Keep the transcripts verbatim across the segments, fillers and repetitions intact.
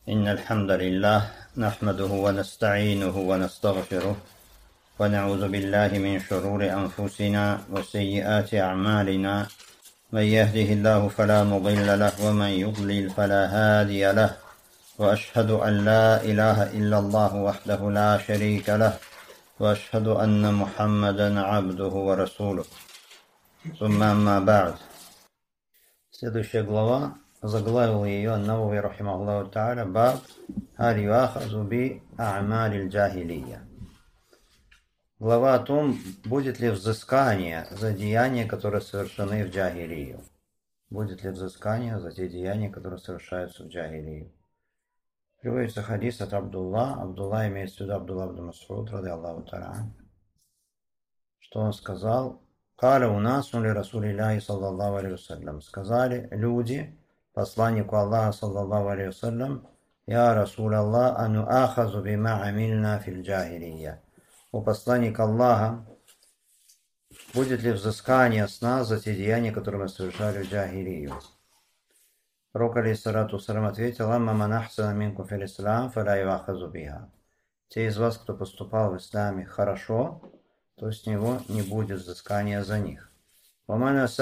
إن الحمد لله نحمده ونستعينه ونستغفره ونعوذ بالله من شرور أنفسنا وسيئات أعمالنا. من يهده الله فلا مضل له ومن يضلل فلا هادي له، وأشهد أن لا إله إلا الله وحده لا شريك له، وأشهد أن محمدا عبده ورسوله. ثم أما بعد. Следующая глава, заглавил ее Навави рахимахуллаху тааля, баб аль юахазу би а'малиль джахилия. Глава о том, будет ли взыскание за деяния, которые совершены в джахилию. Будет ли взыскание за те деяния, которые совершаются в джахилию. Приводится хадис от Абдулла. Абдулла имеет в виду Абдулла ибн Мас'уд, ради Аллаху та'аля, что он сказал: «Каля у нас ли Расулилляхи саллаллаху алейхи вассалям». Сказали люди посланнику Аллаха саллаллаху алейхи вассалям: «Я Расул Аллах, ану ахазу бима амильна фил джахилия». О посланник Аллаха, будет ли взыскание с нас за те деяния, которые мы совершали в джахилию? Пророк алейхиссалату вассалям ответил: «Амма ман ахсана минкум фил ислам, фаля юахазу биха». Те из вас, кто поступал в исламе хорошо, то с него не будет взыскания за них. А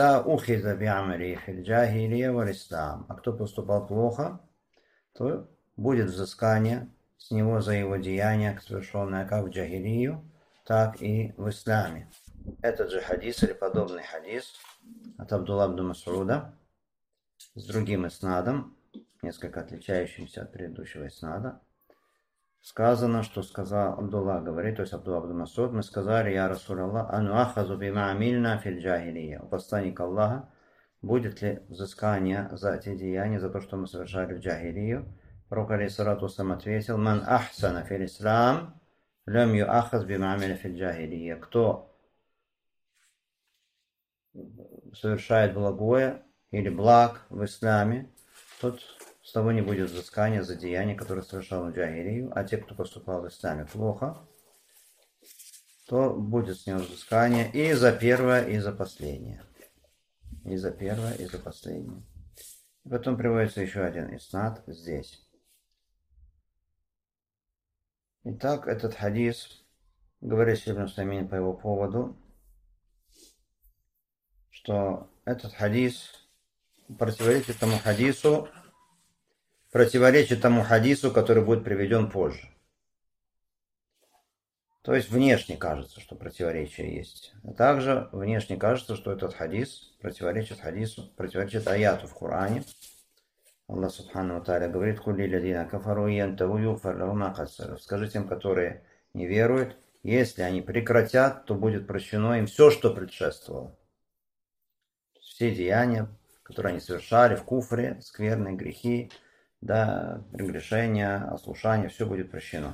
кто поступал плохо, то будет взыскание с него за его деяния, совершенные как в джахилию, так и в исламе. Этот же хадис или подобный хадис от Абдулла ибн Мас'уда с другим иснадом, несколько отличающимся от предыдущего иснада, сказано, что сказал Абдулла, говорит, то есть Абдулла ибн Мас'уд, мы сказали: «Я Расул Аллах, ану ахазу бима амильна фил джахилия». У посланника Аллаха, будет ли взыскание за те деяния, за то, что мы совершали в джахилию? Пророк алейхиссалату вассалям ответил: «Ман ахсана фил ислам, лям юахаз бима амиля фил джахилия». Кто совершает благое или благ в исламе, тот с того не будет взыскания за деяния, которые совершал в джахилию, а те, кто поступал в исламе плохо, то будет с него взыскание и за первое, и за последнее. И за первое, и за последнее. Потом приводится еще один иснад здесь. Итак, этот хадис, говорит Шейх ибн Усаймин по его поводу, что этот хадис противоречит тому хадису, противоречит тому хадису, который будет приведен позже. То есть внешне кажется, что противоречие есть. А также внешне кажется, что этот хадис противоречит хадису, противоречит аяту в Коране. Аллах субхану ва тааля говорит: «Кулли ладина кафару янтаху югфар лахум ма кад салаф». Скажи тем, которые не веруют, если они прекратят, то будет прощено им все, что предшествовало. Все деяния, которые они совершали в куфре, скверные грехи, да, прегрешения, ослушания, все будет прощено.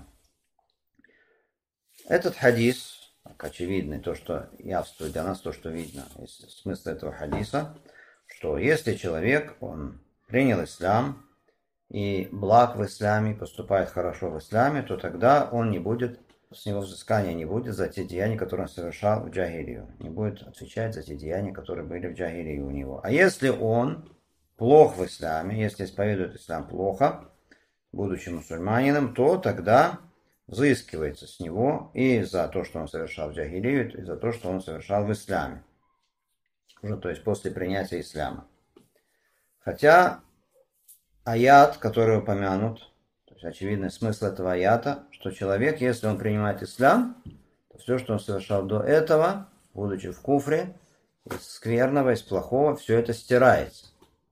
Этот хадис, как очевидный, то, что явствует для нас, то, что видно, смысл этого хадиса, что если человек, он принял ислам и благ в исламе, поступает хорошо в исламе, то тогда он не будет, с него взыскания не будет за те деяния, которые он совершал в джахилию. Не будет отвечать за те деяния, которые были в джахилии у него. А если он плох в исламе, если исповедует ислам плохо, будучи мусульманином, то тогда взыскивается с него и за то, что он совершал в джахилию, и за то, что он совершал в исламе. Уже, то есть после принятия ислама. Хотя аят, который упомянут, то есть очевидный смысл этого аята, что человек, если он принимает ислам, то все, что он совершал до этого, будучи в куфре, из скверного, из плохого, все это стирается.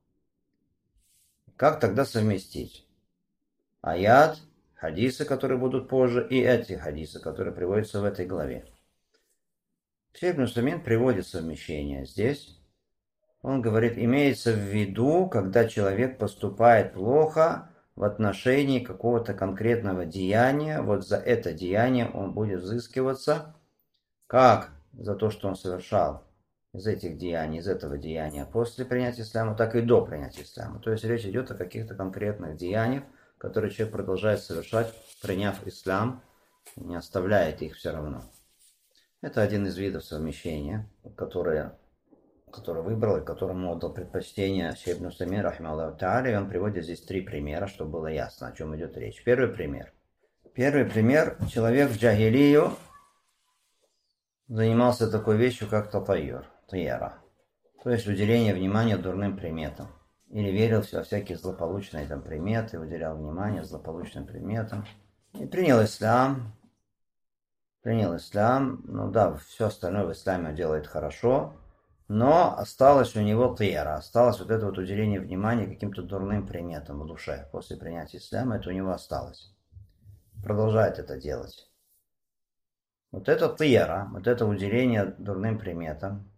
Как тогда совместить аят, хадисы, которые будут позже, и эти хадисы, которые приводятся в этой главе? Шейх ибн Усаймин приводит совмещение здесь. Он говорит, имеется в виду, когда человек поступает плохо в отношении какого-то конкретного деяния, вот за это деяние он будет взыскиваться, как за то, что он совершал из этих деяний, из этого деяния после принятия ислама, так и до принятия ислама. То есть речь идет о каких-то конкретных деяниях, которые человек продолжает совершать, приняв ислам, не оставляет их все равно. Это один из видов совмещения, которые который выбрал и которому отдал предпочтение Шейх ибн Усаймин, рахимахуллаху тааля, и он приводит здесь три примера, чтобы было ясно, о чем идет речь. Первый пример. Первый пример. Человек в джахилию занимался такой вещью, как татайюр, тайяра, то есть уделение внимания дурным приметам. Или верил во всякие злополучные там приметы, уделял внимание злополучным приметам. И принял ислам. Принял ислам. Ну да, все остальное в исламе он делает хорошо. Но осталось у него тайяра, осталось вот это вот уделение внимания каким-то дурным приметам в душе. После принятия ислама это у него осталось. Продолжает это делать. Вот это тайяра, вот это уделение дурным приметам,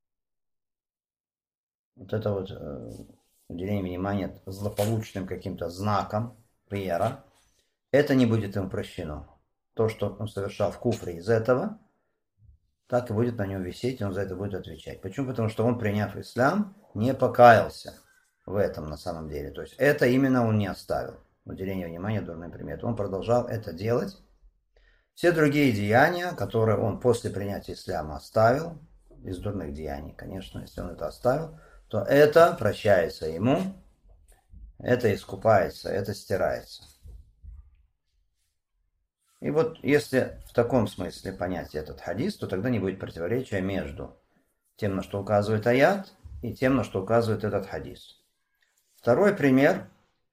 вот это вот э, уделение внимания злополучным каким-то знаком тайяра, это не будет ему прощено. То, что он совершал в куфре из этого, так и будет на нем висеть, и он за это будет отвечать. Почему? Потому что он, приняв ислам, не покаялся в этом на самом деле. То есть это именно он не оставил. Уделение внимания дурным приметам. Он продолжал это делать. Все другие деяния, которые он после принятия ислама оставил, из дурных деяний, конечно, если он это оставил, то это прощается ему, это искупается, это стирается. И вот если в таком смысле понять этот хадис, то тогда не будет противоречия между тем, на что указывает аят, и тем, на что указывает этот хадис. Второй пример.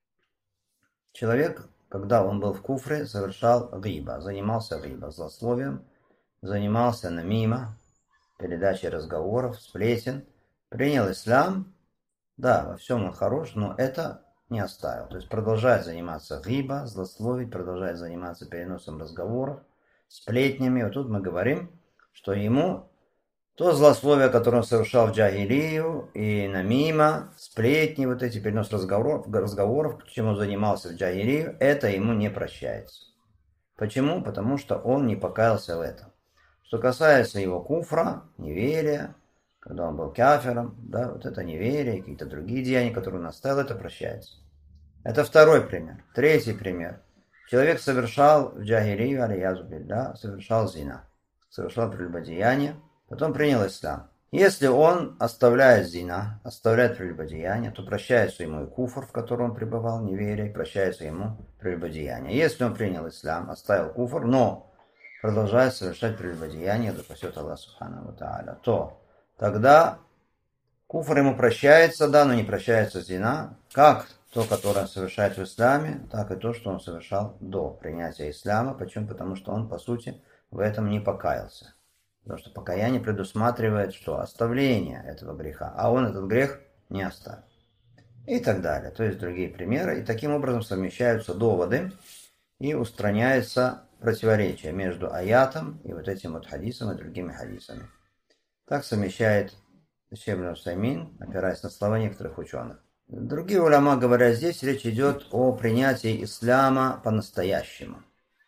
Человек, когда он был в куфре, совершал гиба, занимался гиба, злословием, занимался намима, передачей разговоров, сплетен, принял ислам, да, во всем он хорош, но это не оставил. То есть продолжает заниматься гиба, злословить, продолжает заниматься переносом разговоров, сплетнями. Вот тут мы говорим, что ему то злословие, которое он совершал в джахилию, и намима, сплетни, вот эти перенос разговоров, разговоров, чем он занимался в джахилию, это ему не прощается. Почему? Потому что он не покаялся в этом. Что касается его куфра, неверия, когда он был кафиром, да, вот это неверие, какие-то другие деяния, которые он оставил, это прощается. Это второй пример. Третий пример. Человек совершал в джахилию, алиязу билля, совершал зина, совершал прелюбодеяние, потом принял ислам. Если он оставляет зина, оставляет прелюбодеяние, то прощается ему и куфр, в котором он пребывал, неверие, прощается ему прелюбодеяние. Если он принял ислам, оставил куфр, но продолжает совершать прелюбодеяние, да спасет Аллах субхану ва тааля, то тогда куфр ему прощается, да, но не прощается зина, как то, которое он совершает в исламе, так и то, что он совершал до принятия ислама. Почему? Потому что он, по сути, в этом не покаялся. Потому что покаяние предусматривает, что оставление этого греха, а он этот грех не оставил. И так далее. То есть другие примеры. И таким образом совмещаются доводы и устраняется противоречие между аятом и вот этим вот хадисом и другими хадисами. Так совмещает Шейх ибн Усаймин, опираясь на слова некоторых ученых. Другие уляма говорят, здесь речь идет о принятии ислама по-настоящему.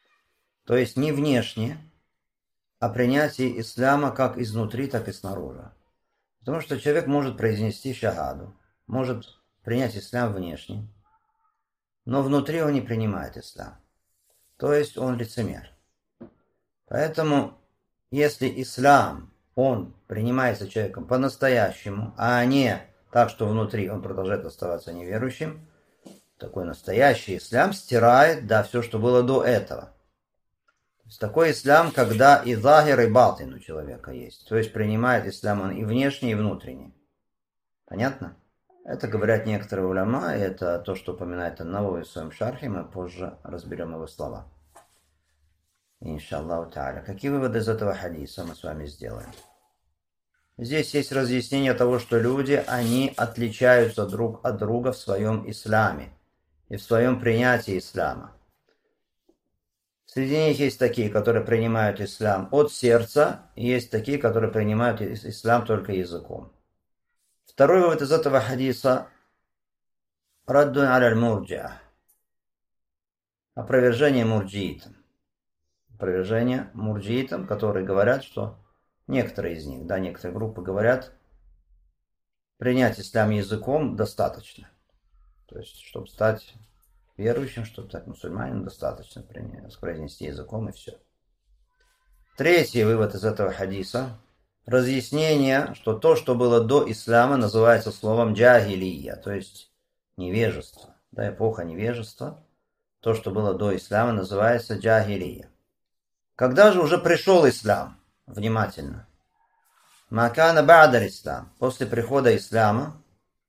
То есть не внешне, а принятии ислама как изнутри, так и снаружи. Потому что человек может произнести шахаду, может принять ислам внешне, но внутри он не принимает ислам. То есть он лицемер. Поэтому, если ислам, он принимается человеком по-настоящему, а не так, что внутри он продолжает оставаться неверующим, такой настоящий ислам стирает, да, все, что было до этого. То есть такой ислам, когда и захир, и батин у человека есть. То есть принимает ислам он и внешне, и внутренне. Понятно? Это говорят некоторые уляма, и это то, что упоминает Ан-Навави в своем шархе, мы позже разберем его слова. Иншаллаху та'аля. Какие выводы из этого хадиса мы с вами сделаем? Здесь есть разъяснение того, что люди, они отличаются друг от друга в своем исламе и в своем принятии ислама. Среди них есть такие, которые принимают ислам от сердца, и есть такие, которые принимают ислам только языком. Второй вывод из этого хадиса – раддун аля мурджиа, опровержение мурджиитам. Опровержение мурджиитам, которые говорят, что некоторые из них, да, некоторые группы говорят, принять ислам языком достаточно. То есть, чтобы стать верующим, чтобы стать мусульманином, достаточно произнести языком и все. Третий вывод из этого хадиса. разъяснение, что то, что было до ислама, называется словом джахилия, то есть невежество, да, эпоха невежества. То, что было до ислама, называется джахилия. Когда же уже пришел ислам? Внимательно. Макана ба'дар ислам. После прихода ислама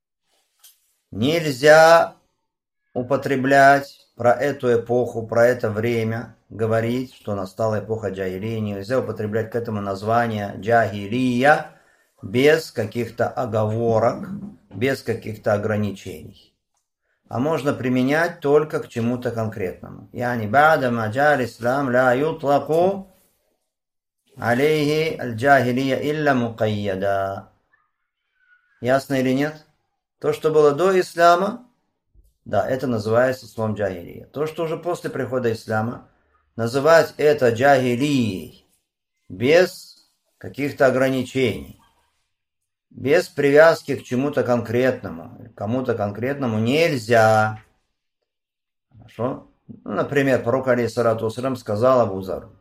нельзя употреблять про эту эпоху, про это время, говорить, что настала эпоха джахилии. Нельзя употреблять к этому название джахилия без каких-то оговорок, без каких-то ограничений. А можно применять только к чему-то конкретному. Яни ба'да маджар ислам ла ютлаку алейхи аль-джахилия илля мукайяда. Ясно или нет? То, что было до ислама, да, это называется словом джахилия. То, что уже после прихода ислама, называть это джахилией без каких-то ограничений, без привязки к чему-то конкретному, кому-то конкретному нельзя. Хорошо? Ну, например, пророк алейхиссалату вассалям сказал Абу Зару: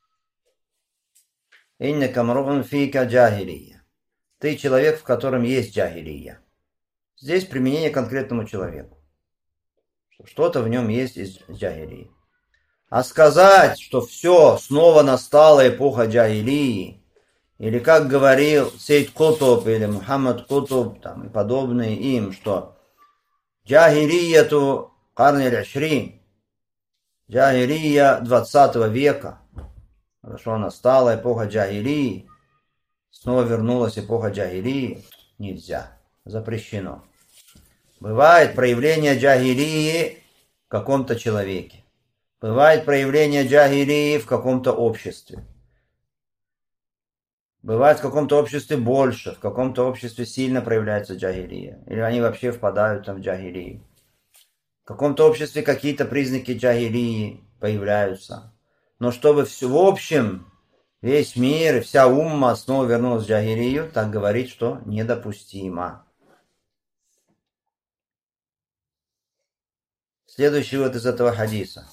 «Иннака мруун фика джахилия». Ты человек, в котором есть джахилия. Здесь применение к конкретному человеку. Что-то в нем есть из джахилии. А сказать, что все, снова настала эпоха джахилии, или как говорил Сейд Кутуб или Мухаммад Кутуб там, и подобные им, что джахилияту карни аль-ашрин, джахилия двадцатого века, хорошо, настала эпоха джахилии, снова вернулась эпоха джахилии, нельзя, запрещено. Бывает проявление джахилии в каком-то человеке, бывает проявление джахилии в каком-то обществе. Бывает в каком-то обществе больше, в каком-то обществе сильно проявляется джахилия. Или они вообще впадают там в джахилию. В каком-то обществе какие-то признаки джахилии появляются. Но чтобы все, в общем, весь мир и вся умма снова вернулась в джахилию, так говорить, что недопустимо. Следующий вот из этого хадиса.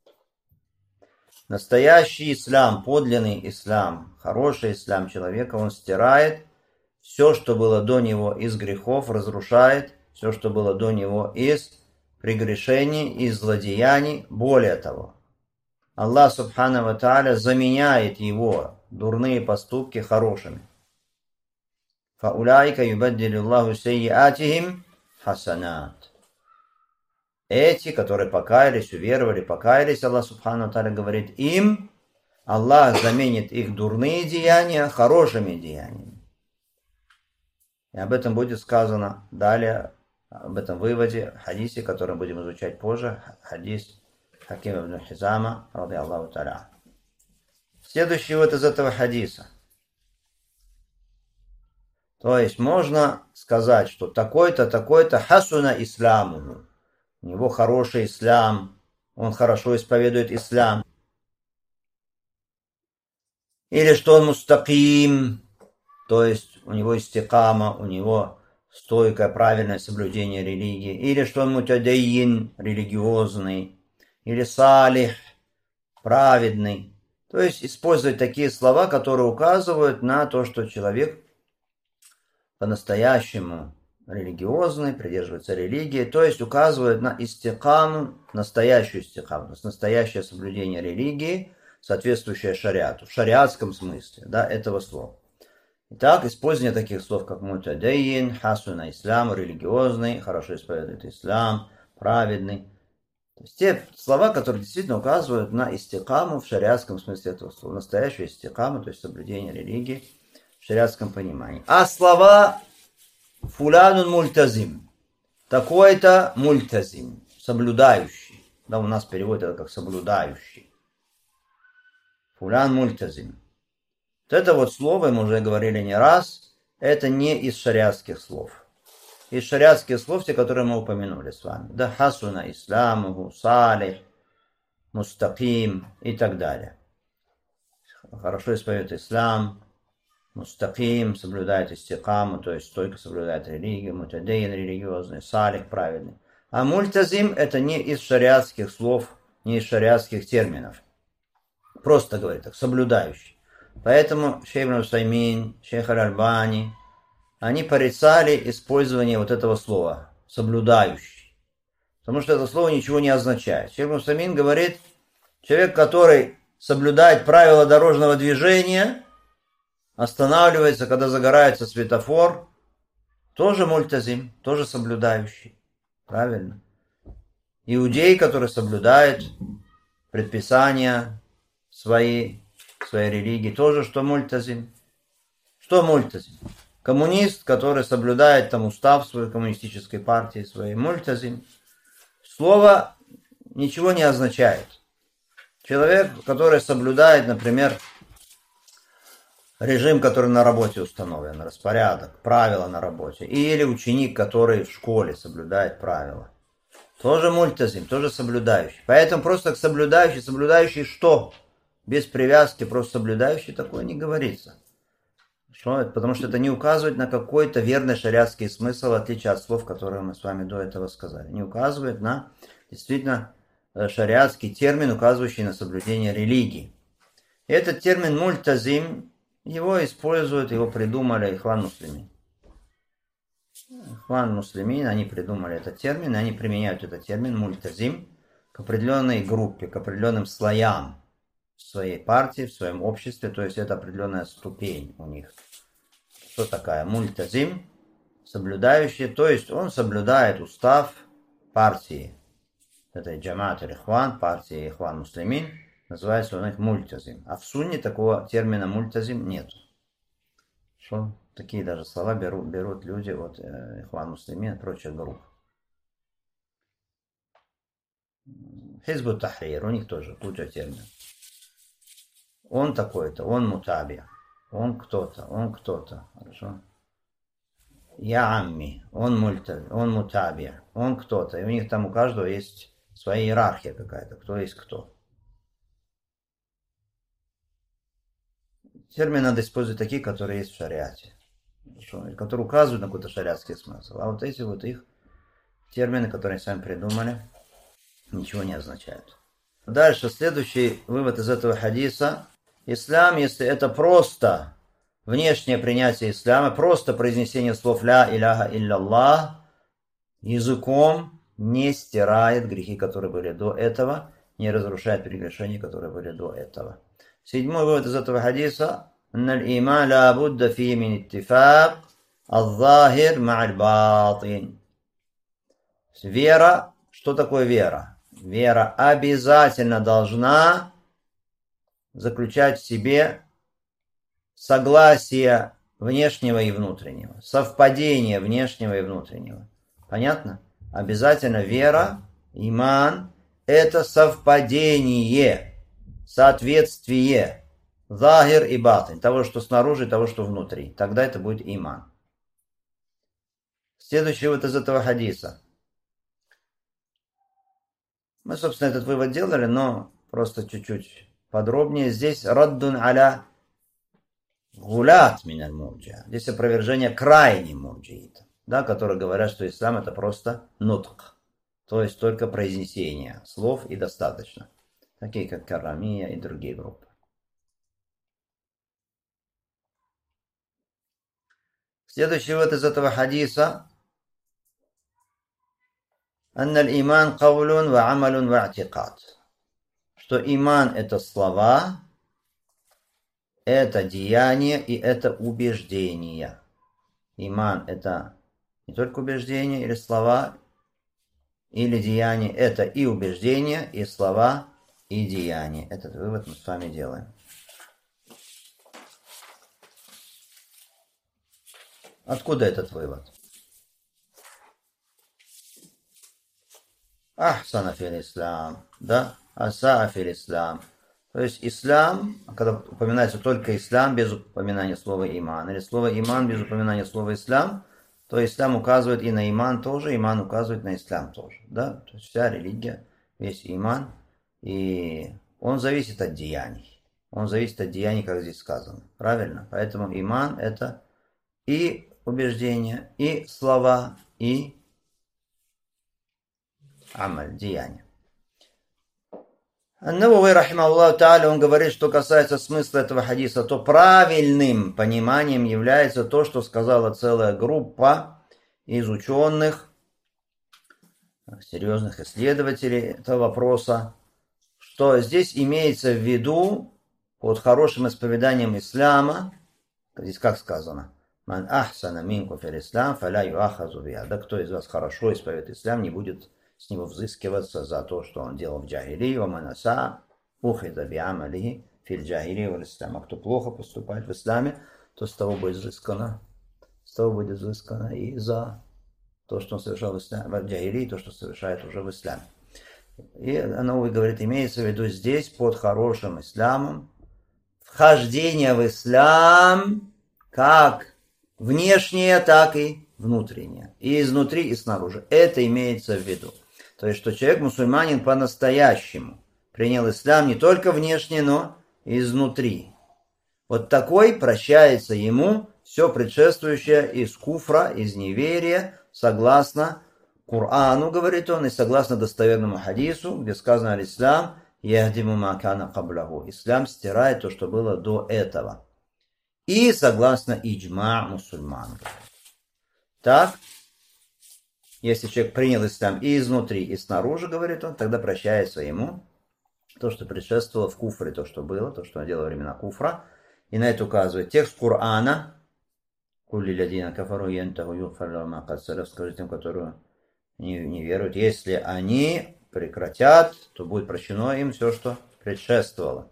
Настоящий ислам, подлинный ислам, хороший ислам человека, он стирает все, что было до него из грехов, разрушает все, что было до него из прегрешений, из злодеяний. Более того, Аллах Субхану ва Тааля заменяет его дурные поступки хорошими. فَأُولَٰئِكَ يُبَدِّلُ اللَّهُ سَيِّئَاتِهِمْ حَسَنَاتٍ. Эти, которые покаялись, уверовали, покаялись, Аллах Субхану ва Тааля говорит, им Аллах заменит их дурные деяния хорошими деяниями. И об этом будет сказано далее, об этом выводе, хадисе, который будем изучать позже, хадис Хаким ибн Хизама, ради Аллаху Тааля. Следующий вот из этого хадиса. То есть можно сказать, что такой-то, такой-то хасуна исламу. У него хороший ислам, он хорошо исповедует ислам. Или что он мустаким, то есть у него истикама, у него стойкое, правильное соблюдение религии. Или что он мутадайин, религиозный. Или салих, праведный. То есть использовать такие слова, которые указывают на то, что человек по-настоящему религиозный, придерживается религии, то есть указывает на истикаму, настоящую истикаму, то есть настоящее соблюдение религии, соответствующее шариату, в шариатском смысле, да, этого слова. Итак, использование таких слов, как мутадайин, хасуна ислам, религиозный, хорошо исповедует ислам, праведный. То есть те слова, которые действительно указывают на истикаму в шариатском смысле этого слова, настоящую истикаму, то есть соблюдение религии в шариатском понимании. А слова фулянун мультазим, такой-то мультазим, соблюдающий. Да, у нас переводят это как соблюдающий. Фулян мультазим. Вот это вот слово, мы уже говорили не раз, это не из шариатских слов. Из шариатских слов, те, которые мы упомянули с вами. Да, хасуна исламуху, салих, мустаким и так далее. Хорошо исповедует ислам, мустаким, соблюдает истикаму, то есть стойко соблюдает религию, мутадейн религиозный, салих праведный. А мультазим это не из шариатских слов, не из шариатских терминов. Просто говорит так, соблюдающий. Поэтому шейх ибн Усаймин, шейх Аль-Альбани, они порицали использование вот этого слова «соблюдающий». Потому что это слово ничего не означает. Шейх ибн Усаймин говорит, человек, который соблюдает правила дорожного движения, останавливается, когда загорается светофор, тоже мультазим, тоже соблюдающий. Правильно? Иудей, который соблюдает предписания свои, своей религии, тоже что мультазим. Что мультазим? Коммунист, который соблюдает там устав своей коммунистической партии, своей мультазим. Слово ничего не означает. Человек, который соблюдает, например, режим, который на работе установлен, распорядок, правила на работе, или ученик, который в школе соблюдает правила, тоже мультазим, тоже соблюдающий. Поэтому просто соблюдающий, соблюдающий что? Без привязки, просто соблюдающий, такое не говорится. Что? Потому что это не указывает на какой-то верный шариатский смысл, в отличие от слов, которые мы с вами до этого сказали. Не указывает на действительно шариатский термин, указывающий на соблюдение религии. И этот термин мультазим, его используют, его придумали Ихван Муслимин. Ихван Муслимин, они придумали этот термин, и они применяют этот термин мультазим к определенной группе, к определенным слоям в своей партии, в своем обществе, то есть это определенная ступень у них. Что такая мультазим? Соблюдающий, то есть он соблюдает устав партии. Это Джамаат аль-Ихван, партии Ихван Муслимин, называется он их мультазим. А в сунне такого термина мультазим нет. Что? Такие даже слова берут, берут люди от э, Ихван Муслимин и прочих групп. Хизбут Тахрир, у них тоже куча терминов. Он такой-то, он мутаби, он кто-то, он кто-то. Хорошо? Я амми, он мульта, он мутаби, он кто-то. И у них там у каждого есть своя иерархия какая-то, кто есть кто. Термины надо использовать такие, которые есть в шариате, которые указывают на какой-то шариатский смысл. А вот эти вот их термины, которые они сами придумали, ничего не означают. Дальше, следующий вывод из этого хадиса. Ислам, если это просто внешнее принятие ислама, просто произнесение слов «ля иляха илляллах», языком не стирает грехи, которые были до этого, не разрушает прегрешения, которые были до этого. Седьмой вывод из этого хадиса. «Аль-иман ла будда фи мин иттифак аль-захир ма'аль батин». Вера, что такое вера? Вера обязательно должна заключать в себе согласие внешнего и внутреннего, совпадение внешнего и внутреннего. Понятно? Обязательно вера, иман, это совпадение, соответствие, захир и батин, того, что снаружи, того, что внутри. Тогда это будет иман. Следующий вот из этого хадиса. Мы, собственно, этот вывод делали, но просто чуть-чуть подробнее. Здесь раддун аля гулят миналь мурджиа. Здесь опровержение крайним мурджиитам, да, которые говорят, что ислам это просто нутк, то есть только произнесение слов и достаточно. Такие как Карамия и другие группы. Следующий вывод из этого хадиса. أن الإيمان قول وعمل واعتقاد. Что иман это слова, это деяние и это убеждение. Иман это не только убеждение или слова, или деяние, это и убеждение, и слова, и деяние. Этот вывод мы с вами делаем. Откуда этот вывод? Ахсана фил ислам, да? Аса фил ислам. То есть ислам, когда упоминается только ислам без упоминания слова иман, или слово иман без упоминания слова ислам, то ислам указывает и на иман тоже, иман указывает на ислам тоже, да? То есть вся религия, весь иман, и он зависит от деяний. Он зависит от деяний, как здесь сказано. Правильно? Поэтому иман это и убеждение, и слова, и амаль, деяние. Ан-Навави, рахимахуллаху тааля, он говорит, что касается смысла этого хадиса, то правильным пониманием является то, что сказала целая группа из ученых, серьезных исследователей этого вопроса, что здесь имеется в виду под хорошим исповеданием ислама, здесь как сказано, «Ман ахсана минкум фил ислам, фаля юахазу биха». Да кто из вас хорошо исповедует ислам, не будет с него взыскиваться за то, что он делал в джахилии, ва ман аса ухиза биамалихи фил джахилии вал ислам. А кто плохо поступает в исламе, то с того будет взыскано, с того будет взыскано и за то, что он совершал в, ислам, в джахилии, то, что совершает уже в исламе. И Ан-Навави говорит, имеется в виду здесь под хорошим исламом вхождение в ислам как внешнее, так и внутреннее. И изнутри, и снаружи. Это имеется в виду. То есть, что человек, мусульманин, по-настоящему принял ислам не только внешне, но и изнутри. Вот такой прощается ему все предшествующее из куфра, из неверия, согласно Корану, говорит он, и согласно достоверному хадису, где сказано «Аль-Ислам яхдиму ма кана кабляху». Ислам стирает то, что было до этого. И согласно иджма мусульман. Так, если человек принял ислам и изнутри, и снаружи, говорит он, тогда прощается ему то, что предшествовало в куфре, то, что было, то, что он делал во времена куфра. И на это указывает текст Корана. «Кулли лядина кафару янтаху югфар лахум ма кад салаф». Скажи тем, которые не, не веруют, если они прекратят, то будет прощено им все, что предшествовало.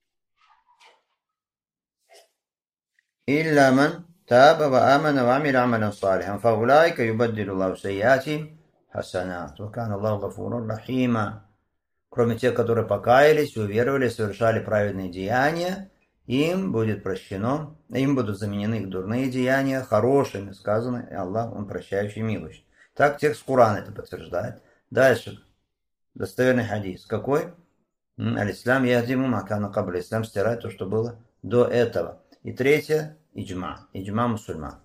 «Илля ман таба ва амана ва амиля амалян салихан, фа улайка юбаддилу Аллаху сайяатихим хасанат, ва кана Аллаху гафуран рахима». Кроме тех, которые покаялись, уверовали, совершали праведные деяния, им будет прощено, им будут заменены их дурные деяния хорошими, сказано, и Аллах, Он прощающий, милующий. Так текст Корана это подтверждает. Дальше. Достоверный хадис. Какой? Аль-Ислам яхдиму ма кана кабля. Ислам стирает то, что было до этого. И третье. Иджма. Иджма мусульман.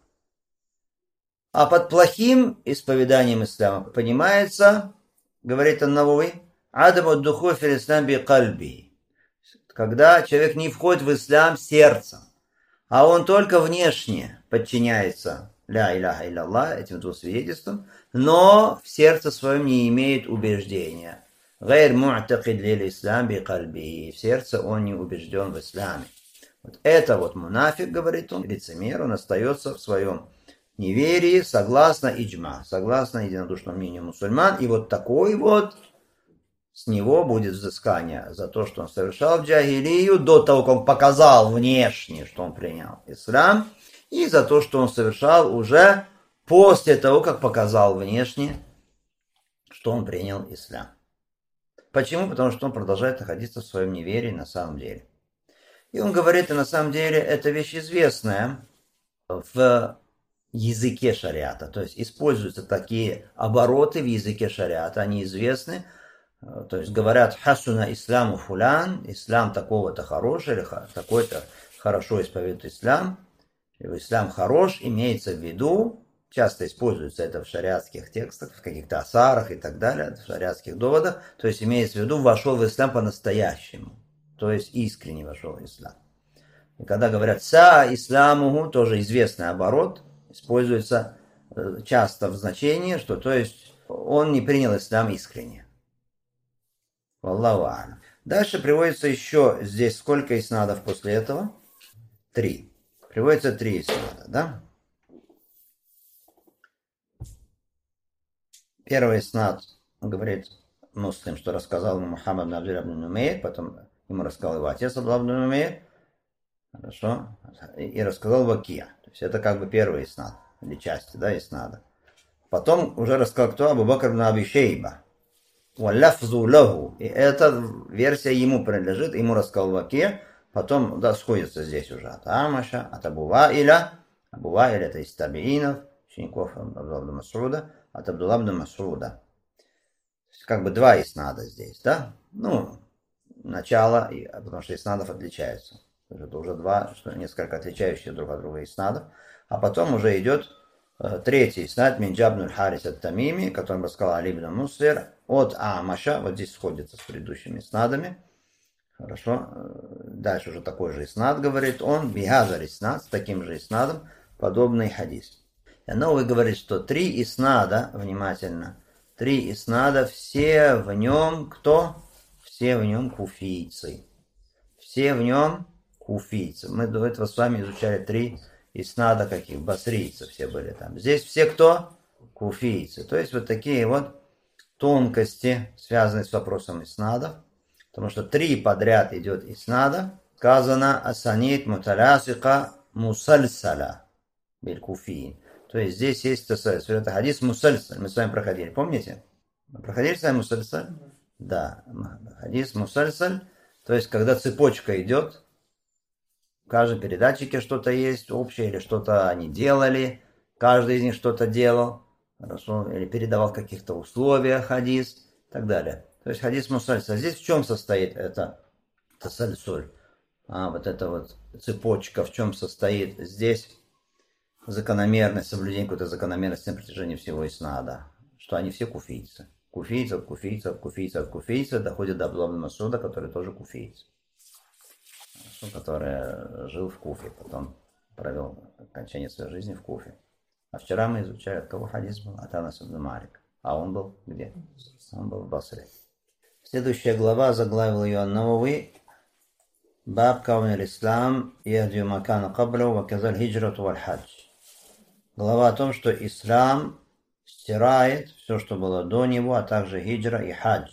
А под плохим исповеданием ислама понимается, говорит Ан-Навави, адаму духу фил ислам би кальби. Когда человек не входит в ислам сердцем, а он только внешне подчиняется ля иляха илlallah, этим двум свидетельствам, но в сердце своем не имеет убеждения. Гайр му'такид лил ислам би кальби. В сердце он не убежден в исламе. Вот это вот мунафик, говорит он, лицемер, он остается в своем неверии согласно иджма, согласно единодушному мнению мусульман. И вот такой вот с него будет взыскание за то, что он совершал в джахилию, до того, как он показал внешне, что он принял ислам, и за то, что он совершал уже после того, как показал внешне, что он принял ислам. Почему? Потому что он продолжает находиться в своем неверии на самом деле. И он говорит, и на самом деле это вещь известная в языке шариата. То есть используются такие обороты в языке шариата, они известны. То есть говорят хасуна исламу фулян, ислам такого-то хороший, или такой-то хорошо исповедует ислам. Ислам хорош, имеется в виду, часто используется это в шариатских текстах, в каких-то асарах и так далее, в шариатских доводах. То есть имеется в виду, вошел в ислам по-настоящему. То есть искренне вошел в ислам. И когда говорят «са исламуху», тоже известный оборот, используется часто в значении, что то есть он не принял ислам искренне. Валлаху а'лам. Дальше приводится еще здесь сколько иснадов после этого? Три. Приводится три иснада, да? Первый иснад говорит Муслим, что рассказал ему Мухаммад ибн Абдуллах ибн Нумейр, потом ему рассказал его отец Абдуллах ибн Нумейр, хорошо, и рассказал Вакия. То есть это как бы первый иснад, или части, да, иснада. Потом уже рассказал кто? Абу Бакр ибн Аби Шейба. Валляфзу лаху. И эта версия ему принадлежит, ему рассказал Вакия, потом, да, сходится здесь уже от Амаша, от Абу Ваиля. Абу Ваиля это из табиинов, учеников Абдулла ибн Мас'уда, от Абдулла ибн Мас'уда. Как бы два иснада здесь, да? Ну, начало, потому что иснадов отличаются. Это уже два, что несколько отличающих друг от друга иснадов. А потом уже идет третий иснад Минджаб Харис ат-Тамими, который рассказал Али ибн Муслир от Амаша, вот здесь сходится с предыдущими иснадами, Хорошо. Дальше уже такой же иснад, говорит он, бихазар иснад, с таким же иснадом, подобный хадис. И Новый говорит, что три иснада, внимательно, три иснада, все в нем кто? Все в нем куфийцы. Все в нем куфийцы. Мы до этого с вами изучали три иснада каких? Басрийцев все были там. Здесь все кто? Куфийцы. То есть вот такие вот тонкости, связанные с вопросом иснадов. Потому что три подряд идет иснада. Сказано асанид муталясика мусальсаля биль-куфиин. То есть здесь есть тасальсаль. Это хадис мусальсаль. Мы с вами проходили. Помните? Мы проходили с вами мусальсаль? Да. Хадис мусальсаль. То есть когда цепочка идет, в каждом передатчике что-то есть общее, или что-то они делали, каждый из них что-то делал, хорошо, или передавал в каких-то условиях хадис и так далее. То есть хадис мусальсаль. Здесь в чем состоит это тасальсуль? А вот эта вот цепочка в чем состоит? Здесь закономерность, соблюдение какой-то закономерности на протяжении всего иснада, что они все куфийцы. Куфийцы от куфийца, от куфийца, от куфийца, доходит до Абдулла ибн Масуда, который тоже куфиец, который жил в Куфе, потом провел окончание своей жизни в Куфе. А вчера мы изучали, от кого хадис был? От Анаса ибн Малика. А он был где? Он был в Басре. Следующая глава, заглавил ее Ан-Навави. Баб каун аль-Ислам яхдию макана каблу ва казаль хиджрату валь хадж. Глава о том, что ислам стирает все, что было до него, а также хиджра и хадж.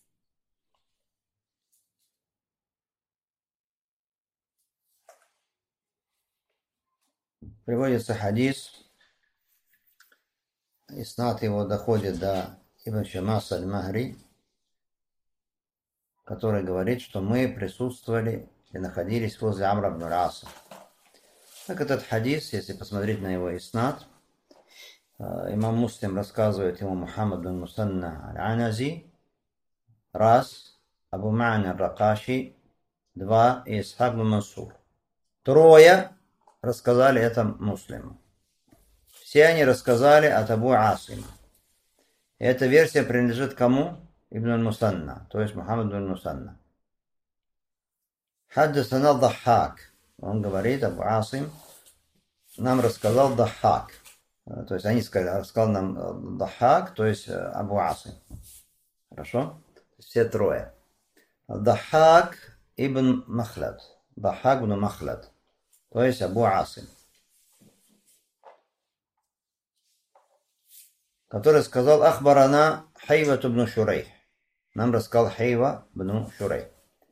Приводится хадис, иснад его доходит до Ибн Шамаса аль-Махри, который говорит, что мы присутствовали и находились возле Амра ибн аль-Аса. Так этот хадис, если посмотреть на его иснад, имам Муслим рассказывает ему Мухаммад бин Мусанна аль-Анази, раз, Абу Ма'н аль-Ракаши, два, и Исхак бин Мансур. Трое рассказали это Муслиму. Все они рассказали от Абу Асима. И эта версия принадлежит кому? Ибн Мусанна, то есть Мухаммад бин Мусанна. Хаддасана Даххак. Он говорит, Абу Асим нам рассказал Даххак. То есть они сказали, рассказал нам Даххак, то есть Абу Асим. Хорошо? Все трое. Даххак ибн Махлад. Даххак ибн Махлад. То есть Абу Асим. Который сказал Ахбарана Хайва ибн Шурейх. Нам рассказал Хайва ибн Шурейх.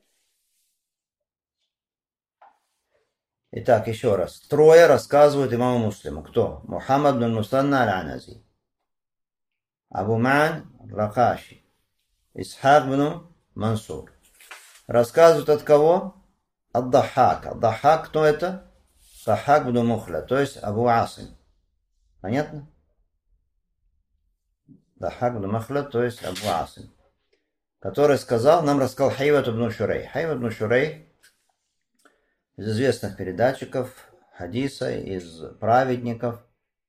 Итак, еще раз. Трое рассказывают имаму Муслиму. Кто? Мухаммад бин Мусанна аль-Анази, Абу Ма'н Ракаши, Исхак бин Мансур. Рассказывают от кого? От Даххака. Даххак кто это? Даххак бин Мухля, то есть Абу Асим. Понятно? Даххак бин Мухля, то есть Абу Асим. Который сказал, нам рассказал Хайва ибн Шурейх. Хайва ибн Шурейх из известных передатчиков хадиса, из праведников,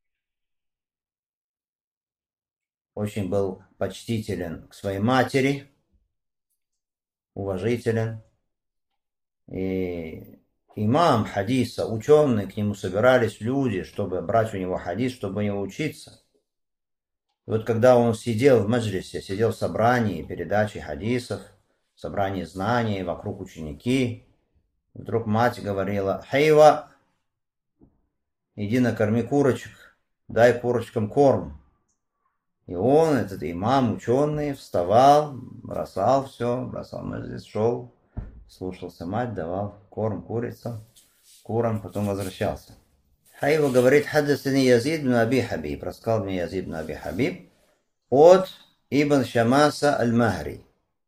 очень был почтителен к своей матери, уважителен. И имам хадиса, ученые, к нему собирались люди, чтобы брать у него хадис, чтобы у него учиться. И вот когда он сидел в маджлисе, сидел в собрании передачи хадисов, в собрании знаний, вокруг ученики, вдруг мать говорила: «Хайва, иди накорми курочек, дай курочкам корм». И он, этот имам, ученый, вставал, бросал все, бросал маджлис, шел, слушался мать, давал корм курицам, курам, потом возвращался. Хайва говорит: «Хаддасани Язид бин Аби Хабиб», рассказал мне Язид бин Аби Хабиб от Ибн Шамаса аль-Махри.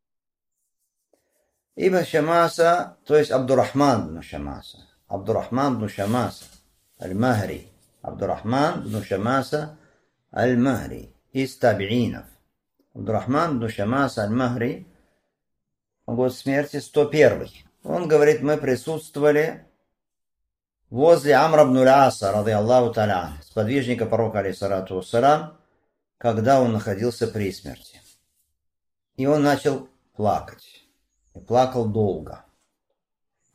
Ибн Шамаса, то есть Абдурахман бин Шамаса. Абдурахман бин Шамаса аль-Махри. Абдурахман бин Шамаса аль-Махри. Из табиинов. Абдурахман бин Шамаса аль-Махри. Год смерти сто первый. Он говорит, мы присутствовали возле Амра ибн аль-Аса, рады Аллаху та'аля, сподвижника пророка, алейхиссалату вассалам, когда он находился при смерти. И он начал плакать. И плакал долго.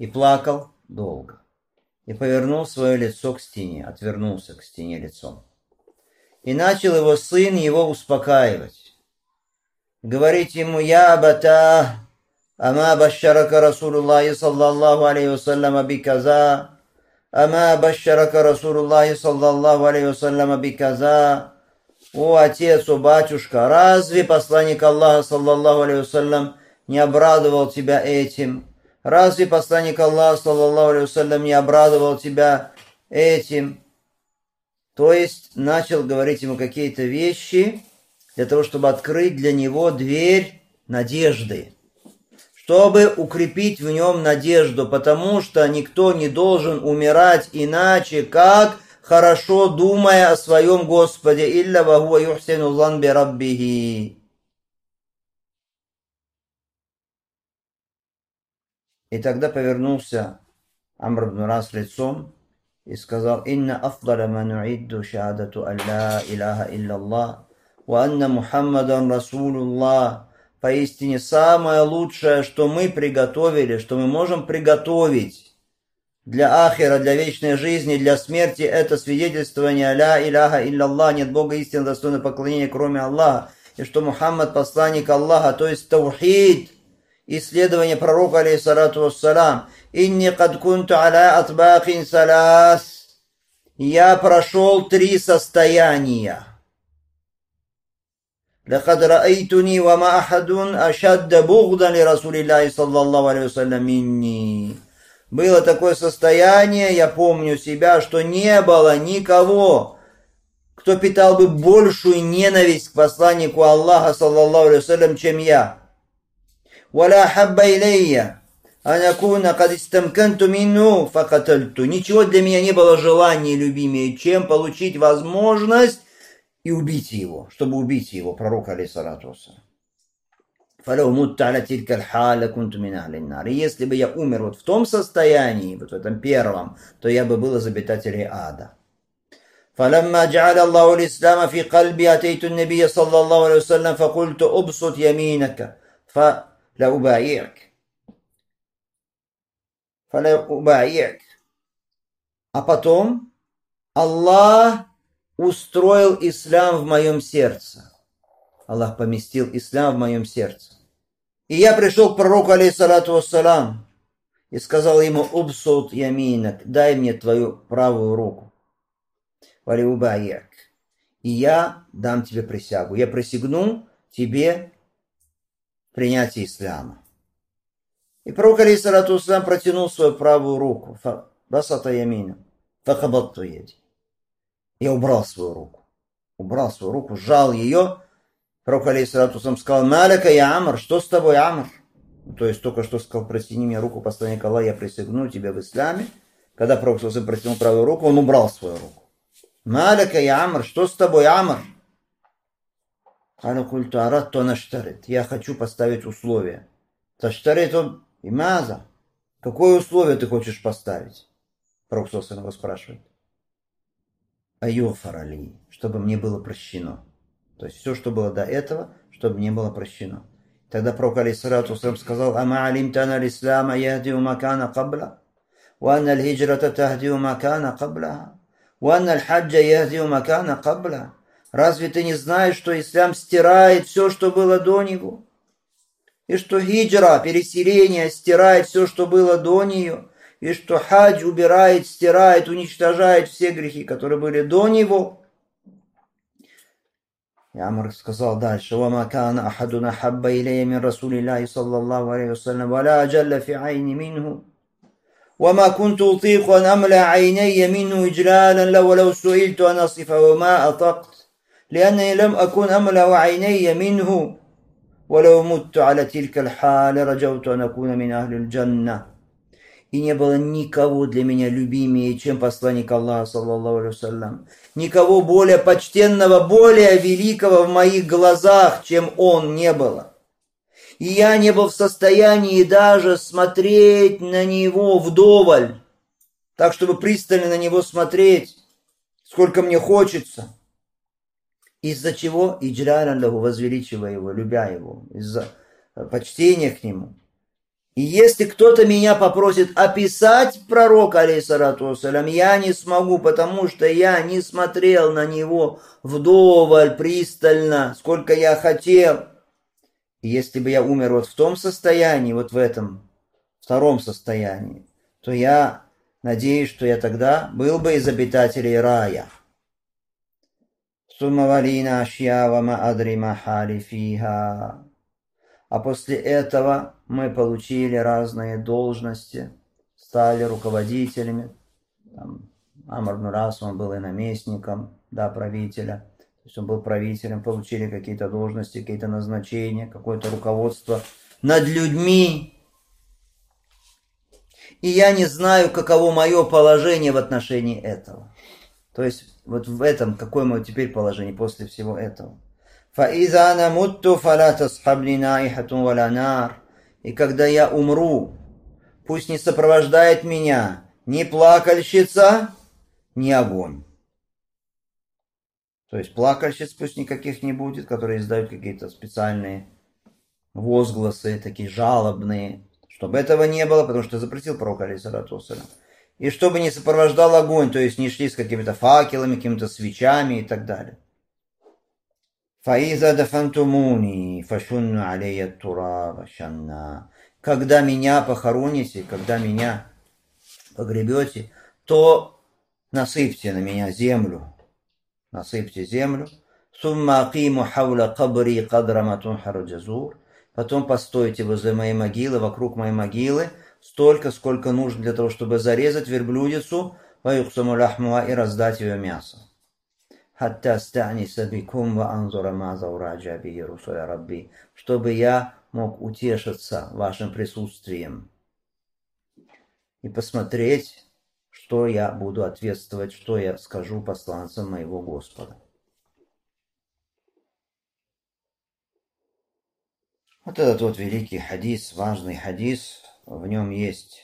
и плакал долго. И повернул свое лицо к стене, отвернулся к стене лицом. И начал его сын его успокаивать. Говорить ему: «Я абата, ама башшарака Расулуллахи саллаллаху алейхи вассаляма биказа, ама башшарака Расулуллахи саллаллаху алейхи вассаляма биказа». О, отец, о, батюшка, разве посланник Аллаха саллаллаху алейхи вассалям не обрадовал тебя этим? Разве посланник Аллаха саллаллаху алейхи вассалям не обрадовал тебя этим? То есть начал говорить ему какие-то вещи для того, чтобы открыть для него дверь надежды, чтобы укрепить в нем надежду, потому что никто не должен умирать иначе, как хорошо думая о своем Господе. «Илля ва хуа юхсину зан би раббихи». И тогда повернулся Амр ибн Рас лицом и сказал: «Инна афдала ма нуидду шахадату ан ла илаха илляллах ва анна Мухаммадан Расулуллах». Поистине самое лучшее, что мы приготовили, что мы можем приготовить для ахира, для вечной жизни, для смерти, это свидетельствование ля иляха илляллах, нет Бога истинно достойного поклонения, кроме Аллаха, и что Мухаммад посланник Аллаха, то есть таухид, исследование пророка, алейхиссалату вассалам. «Инни кад кунту аля атбакин салас». Я прошел три состояния. «Лакад раайтуни ва ма ахадун ашадда бугдан ли Расулиллахи саллаллаху алейхи вассалям минни». Было такое состояние, я помню себя, что не было никого, кто питал бы большую ненависть к посланнику Аллаха саллаллаху алейхи вассалям, чем я. «Валя хабба илейя анакуна кад истамканту мину факатальту». Ничего для меня не было желания любимее, чем получить возможность и убить его, чтобы убить его, пророка алейхиссалату вассалам. И если бы я умер вот в том состоянии, вот в этом первом, то я бы был из обитателей ада. فلما جعل الله الإسلام في قلبي أتيت النبي صلى الله عليه وسلم فقلت أبسط يمينك فلأبايعك فلأبايعك. А потом Аллах устроил ислам в моем сердце. Аллах поместил ислам в моем сердце. И я пришел к пророку, алейхиссалату вассалам, и сказал ему: «Убсут яминак, дай мне твою правую руку. Валиубаяк. И я дам тебе присягу. Я присягну тебе принятие ислама». И пророк, алейхиссалату вассалам, протянул свою правую руку. Басата ямина. Фахабатту яди. Я убрал свою руку. Убрал свою руку, сжал ее. Пророк, алейхиссалату вассалам, сказал: «Маляка я Амр, что с тобой, Амр?» То есть только что сказал: «Протяни мне руку, посланник Аллаха, я присягну тебе в исламе». Когда пророк протянул правую руку, он убрал свою руку. «Маляка я Амр, что с тобой, Амр?» Я хочу поставить условие. Таштарит он имаза. Какое условие ты хочешь поставить? Пророк его спрашивает. Айофарали, чтобы мне было прощено. То есть все, что было до этого, чтобы мне было прощено. Тогда пророк, алейхиссалату вассалам, сказал: «Ама алимта анна аль-ислама яхдиу макана кабла, ва анна аль-хиджрата тахдиу макана кабла, ва анна аль-хаджа яхдиу макана кабла». Разве ты не знаешь, что ислам стирает все, что было до него? И что хиджра, переселение, стирает все, что было до нее? И что хадж убирает, стирает, уничтожает все грехи, которые были до него? И Амр сказал дальше: «Вама кана ахадуна хабба илейя мин Расулиллахи саллаллаху алейхи вассалям, валя аджалля фи айни минху, вама кунту утику ан амля айнейя минху иджлалан ла, валау суильту ан асифа, вама атакт, лианни лам акун амля айнейя минху, валау мутту аля тилька аль-халя, раджауту ан акуна мин ахли аль-джанна». И не было никого для меня любимее, чем посланник Аллаха, саллаллаху алейхи вассалям. Никого более почтенного, более великого в моих глазах, чем он, не было. И я не был в состоянии даже смотреть на него вдоволь, так, чтобы пристально на него смотреть, сколько мне хочется. Из-за чего? Иджлялян лаху, возвеличивая его, любя его, из-за почтения к нему. И если кто-то меня попросит описать пророка, алейхиссалату вассалям, я не смогу, потому что я не смотрел на него вдоволь, пристально, сколько я хотел. И если бы я умер вот в том состоянии, вот в этом втором состоянии, то я надеюсь, что я тогда был бы из обитателей рая. Суммавалина ашьява ма адри ма хали фиха. А после этого мы получили разные должности, стали руководителями. Там, Амр ибн Ас, он был и наместником, да, правителя. То есть он был правителем, получили какие-то должности, какие-то назначения, какое-то руководство над людьми. И я не знаю, каково мое положение в отношении этого. То есть вот в этом, какое мое теперь положение после всего этого. فَإِذَا نَمُتُّ فَلَا تَصْحَبْنِي نَائِحَةٌ وَلَا نَارٌ. И когда я умру, пусть не сопровождает меня ни плакальщица, ни огонь. То есть плакальщиц пусть никаких не будет, которые издают какие-то специальные возгласы, такие жалобные. Чтобы этого не было, потому что запретил пророк, алейхиссалату вассалям. И чтобы не сопровождал огонь, то есть не шли с какими-то факелами, какими-то свечами и так далее. فَإِذَا دَفَنْتُمُونِي فَشُنُّ عَلَيَّ التُّرَابَ شَنًّا. Когда меня похороните, когда меня погребете, то насыпьте на меня землю. Насыпьте землю. ثُمَّ أَقِيمُ حَوْلَ قَبْرِي قَدْرَ مَا تُنْحَرُ الْجَزُورُ. Потом постойте возле моей могилы, вокруг моей могилы, столько, сколько нужно для того, чтобы зарезать верблюдицу, وَيُقْسَمُ لَحْمُهَا, и раздать ее мясо. حتى استأنس بكم وأنظر ماذا أراجع به رسل ربي, чтобы я мог утешиться вашим присутствием и посмотреть, что я буду ответствовать, что я скажу посланцам моего Господа. Вот этот вот великий хадис, важный хадис, в нем есть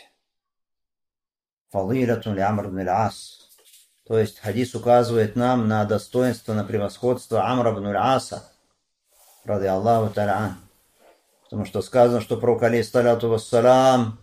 фадилатун ли Амр ибн аль-Ас. То есть хадис указывает нам на достоинство, на превосходство Амра ибн аль-Аса, ради Аллаху та'аля. Потому что сказано, что пророк, алейхиссалату вассалам,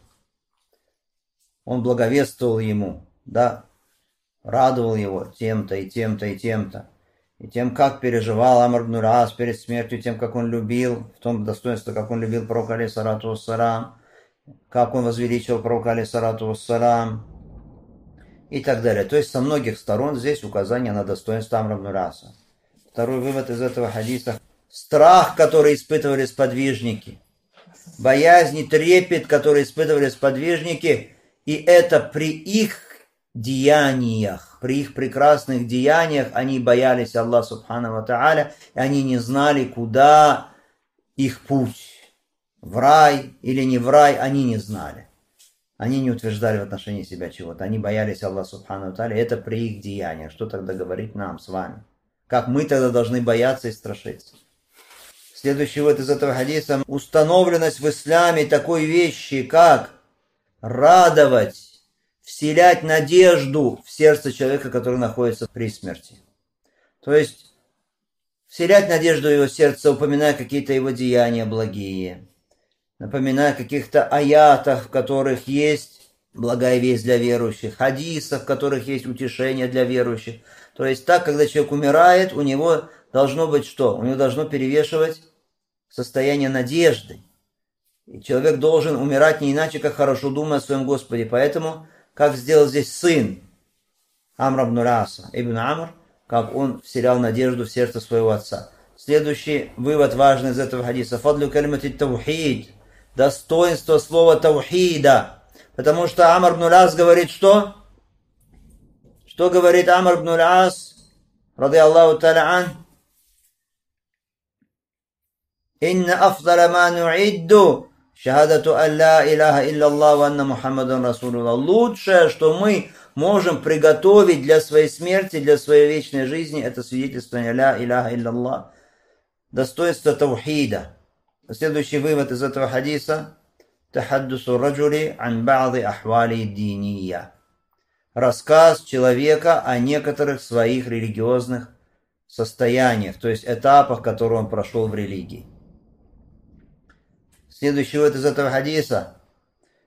он благовествовал ему, да, радовал его тем-то и тем-то и тем-то. И тем, как переживал Амр ибн аль-Ас перед смертью, тем, как он любил, в том достоинстве, как он любил пророка, алейхиссалату вассалам, как он возвеличивал пророка, алейхиссалату вассалам, и так далее. То есть со многих сторон здесь указание на достоинство Амра ибн аль-Аса. Второй вывод из этого хадиса. Страх, который испытывали сподвижники. Боязнь и трепет, который испытывали сподвижники. И это при их деяниях, при их прекрасных деяниях они боялись Аллаха субхану ва тааля, и они не знали, куда их путь. В рай или не в рай, они не знали. Они не утверждали в отношении себя чего-то. Они боялись Аллаха субхану ва тааля. Это при их деяниях. Что тогда говорит нам с вами? Как мы тогда должны бояться и страшиться? Следующий вот из этого хадиса. Установленность в исламе такой вещи, как радовать, вселять надежду в сердце человека, который находится при смерти. То есть вселять надежду в его сердце, упоминая какие-то его деяния благие. Напоминая о каких-то аятах, в которых есть благая весть для верующих, хадисах, в которых есть утешение для верующих. То есть так, когда человек умирает, у него должно быть что? У него должно перевешивать состояние надежды. И человек должен умирать не иначе, как хорошо думая о своем Господе. Поэтому, как сделал здесь сын Амра ибн аль-Аса, ибн Амр, как он вселял надежду в сердце своего отца. Следующий вывод важный из этого хадиса. Фадлю калимати таухид. Достоинство слова таухида. Потому что Амр ибн аль-Ас говорит что? Что говорит Амр ибн аль-Ас? Ради Аллаху та'аля ан. Инна афдала ма нуидду шахадату ан ла илляха илляллах ва анна Мухаммадан Расулуллах. Лучшее, что мы можем приготовить для своей смерти, для своей вечной жизни, это свидетельствование ля илляха илляллах. Достоинство таухида. Следующий вывод из этого хадиса. Тахаддусу раджули ан ба'ди ахвали динийя. Рассказ человека о некоторых своих религиозных состояниях, то есть этапах, которые он прошел в религии. Следующий вывод из этого хадиса.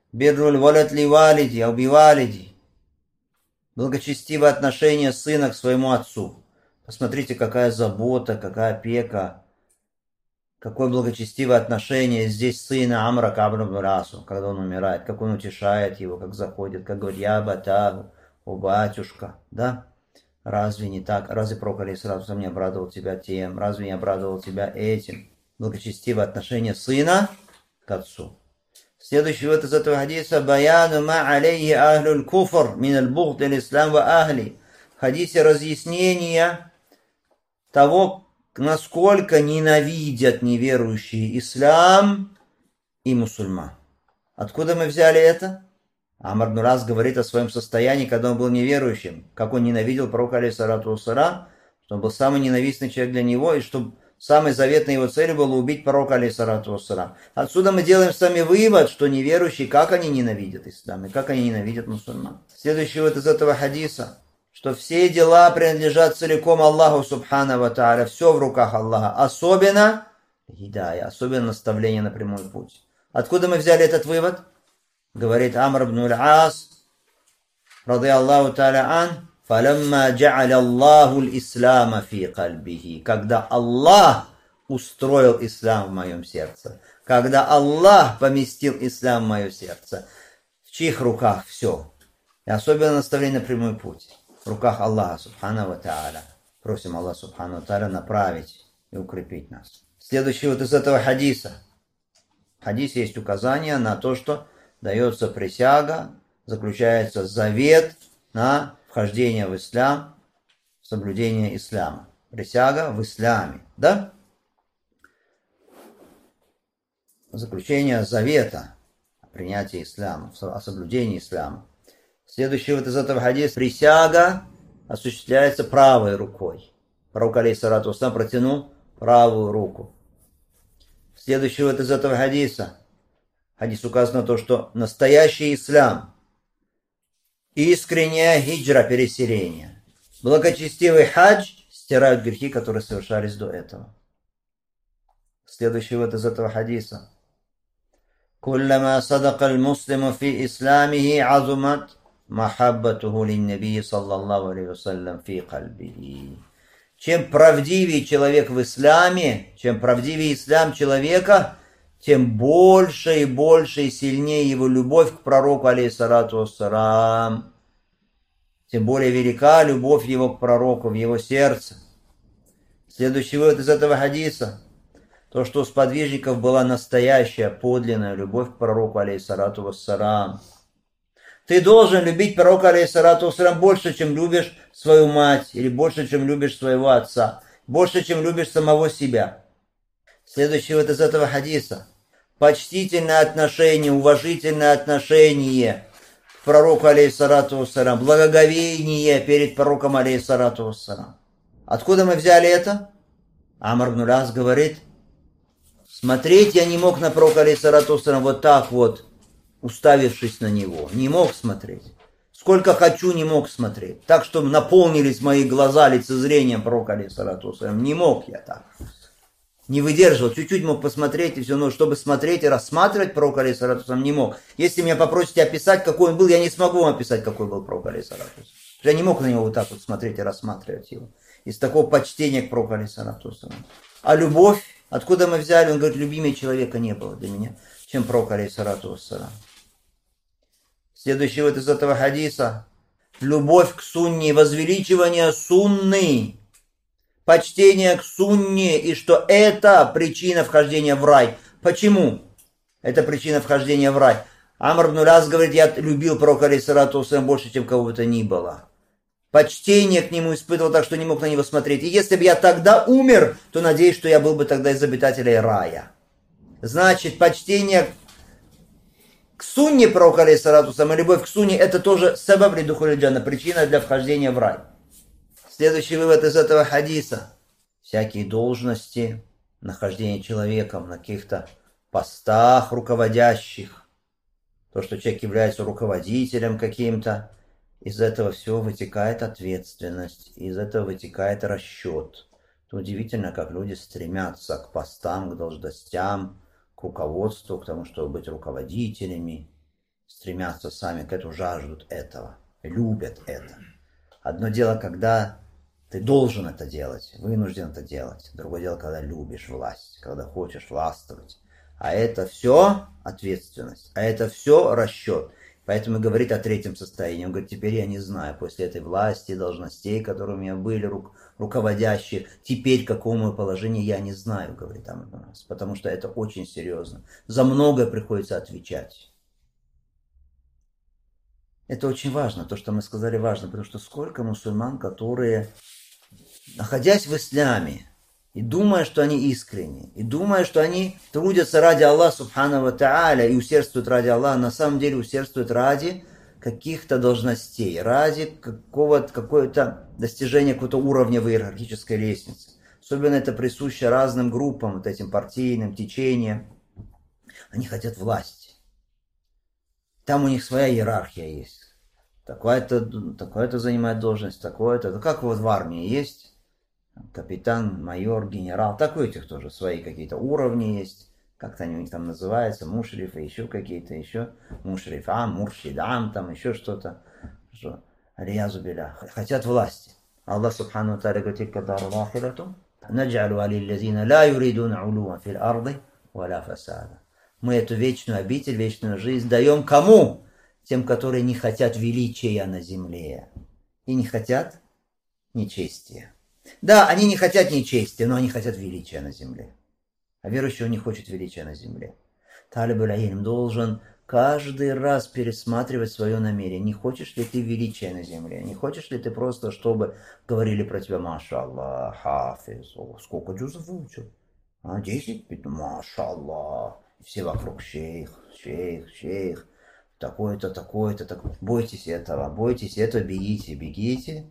Бирруль валят ли валиди, а убивалиди. Благочестивое отношение сына к своему отцу. Посмотрите, какая забота, какая опека, какое благочестивое отношение здесь сына Амра Кабр ибн Расу, когда он умирает, как он утешает его, как заходит, как говорит: я батагу, о батюшка, да? Разве не так? Разве пророк алейхиссалату не обрадовал тебя тем? Разве не обрадовал тебя этим? Благочестивое отношение сына к отцу. Следующий вот из этого хадиса: баяну ма алейхи ахлюль куфр мин аль-бугд аль-ислам ва ахли. В хадисе разъяснение того, насколько ненавидят неверующие ислам и мусульман. Откуда мы взяли это? Амр ибн Ас говорит о своем состоянии, когда он был неверующим, как он ненавидел пророка алейхиссалату вассалам, что он был самый ненавистный человек для него, и что самой заветной его целью было убить пророка алейхиссалату вассалам. Отсюда мы делаем с вами вывод, что неверующие, как они ненавидят ислам, и как они ненавидят мусульман. Следующий вот из этого хадиса, что все дела принадлежат целиком Аллаху субхану ва тааля, все в руках Аллаха, особенно хидая, особенно наставление на прямой путь. Откуда мы взяли этот вывод? Говорит Амр ибн Ас, ради Аллаху тааля ан, فَلَمَّا جَعَلَ اللَّهُ الْإِسْلَامَ فِي قَلْبِهِ. Когда Аллах устроил ислам в моем сердце, когда Аллах поместил ислам в мое сердце, в чьих руках все? И особенно наставление на прямой путь. В руках Аллаха субхану ва тааля. Просим Аллаха субхану ва тааля направить и укрепить нас. Следующий вот из этого хадиса. В хадисе есть указание на то, что дается присяга, заключается завет на вхождение в ислам, соблюдение ислама. Присяга в исламе, да? Заключение завета о принятии ислама, о соблюдении ислама. Следующий вот из этого хадиса: присяга осуществляется правой рукой. Пророк алейхиссалату вассалам протянул правую руку. Следующий вот из этого хадиса. Хадис указано то, что настоящий ислам, искренняя хиджра, переселение, благочестивый хадж стирают грехи, которые совершались до этого. Следующий вот из этого хадиса. كلما صدق المسلم في إسلامه عظمت محبته للنبي صلى الله عليه وسلم في قلبه. Чем правдивее человек в исламе, чем правдивее ислам человека, тем больше и больше и сильнее его любовь к пророку алейхиссалату вассалам, тем более велика любовь его к пророку в его сердце. Следующий вывод из этого хадиса: то, что у сподвижников была настоящая, подлинная любовь к пророку алейхиссалату вассалам. Ты должен любить пророка алейхиссалату вассалам больше, чем любишь свою мать, или больше, чем любишь своего отца, больше, чем любишь самого себя. Следующий вот из этого хадиса: почтительное отношение, уважительное отношение к пророку алейхиссалату вассалам, благоговение перед пророком алейхиссалату вассалам. Откуда мы взяли это? Амр ибн Ас говорит: смотреть я не мог на пророка алейхиссалату вассалам вот так вот, уставившись на него. Не мог смотреть. Сколько хочу, не мог смотреть. Так, чтобы наполнились мои глаза лицезрением пророка алейхиссалату вассалам. Не мог я так. Не выдерживал, чуть-чуть мог посмотреть и все, но чтобы смотреть и рассматривать пророка алейхиссалату вассалам не мог. Если меня попросите описать, какой он был, я не смогу вам описать, какой был пророк алейхиссалату вассалам. Я не мог на него вот так вот смотреть и рассматривать его. Из такого почтения к пророку алейхиссалату вассалам. А любовь, откуда мы взяли? Он говорит: любимее человека не было для меня, чем пророк алейхиссалату вассалам. Следующий вот из этого хадиса: любовь к сунне, возвеличивание сунны, почтение к сунне, и что это причина вхождения в рай. Почему? Это причина вхождения в рай. Амр ибн Ас говорит: я любил пророка алейхиссалату вассалам больше, чем кого бы то ни было. Почтение к нему испытывал так, что не мог на него смотреть. И если бы я тогда умер, то надеюсь, что я был бы тогда из обитателей рая. Значит, почтение к сунне пророка алейхиссалату вассалам, любовь к сунне, это тоже сабаб ли духуль джанна, причина для вхождения в рай. Следующий вывод из этого хадиса: всякие должности, нахождение человеком на каких-то постах руководящих, то, что человек является руководителем каким-то, из этого всего вытекает ответственность, из этого вытекает расчет. Это удивительно, как люди стремятся к постам, к должностям, к руководству, к тому, чтобы быть руководителями. стремятся сами к этому, жаждут этого, любят это. Одно дело, когда ты должен это делать, вынужден это делать. Другое дело, когда любишь власть, когда хочешь властвовать. А это все ответственность, а это все расчет. Поэтому говорит о третьем состоянии. Он говорит, теперь я не знаю, после этой власти, должностей, которые у меня были, рук, руководящие, теперь какое мое положение, я не знаю, говорит Амр ибн ас, потому что это очень серьезно. За многое приходится отвечать. Это очень важно, то, что мы сказали, важно, потому что сколько мусульман, которые, находясь в исламе, и думая, что они искренни, и думая, что они трудятся ради Аллаха Субхану ва Тааля и усердствуют ради Аллаха, на самом деле усердствуют ради каких-то должностей, ради какого-то, какого-то достижения какого-то уровня в иерархической лестнице. Особенно это присуще разным группам, вот этим партийным течениям. Они хотят власти. Там у них своя иерархия есть. Такое-то, такое-то занимает должность, такое-то. Ну, как вот в армии есть. Капитан, майор, генерал, так у этих тоже свои какие-то уровни есть, как-то они у них там называются, мушрифы, еще какие-то, еще мушрифам, муршидам, там еще что-то, что, алиязу билля, хотят власти. Аллах субхану ва тааля говорит, кадару лахирату, наджалу алиллазина ла юридуна улуа фил арды, валя фасада. Мы эту вечную обитель, вечную жизнь даем кому? Тем, которые не хотят величия на земле и не хотят нечестия. Да, они не хотят нечестия, но они хотят величия на земле. А верующий не хочет величия на земле. Талиб аль-илм должен каждый раз пересматривать свое намерение. Не хочешь ли ты величия на земле? Не хочешь ли ты просто, чтобы говорили про тебя, маша Аллах, хафиз, сколько джузов выучил? А, десять? Маша Аллах. Все вокруг шейх, шейх, шейх. Такое-то, такое-то, такое. Бойтесь этого, бойтесь этого, бегите, бегите.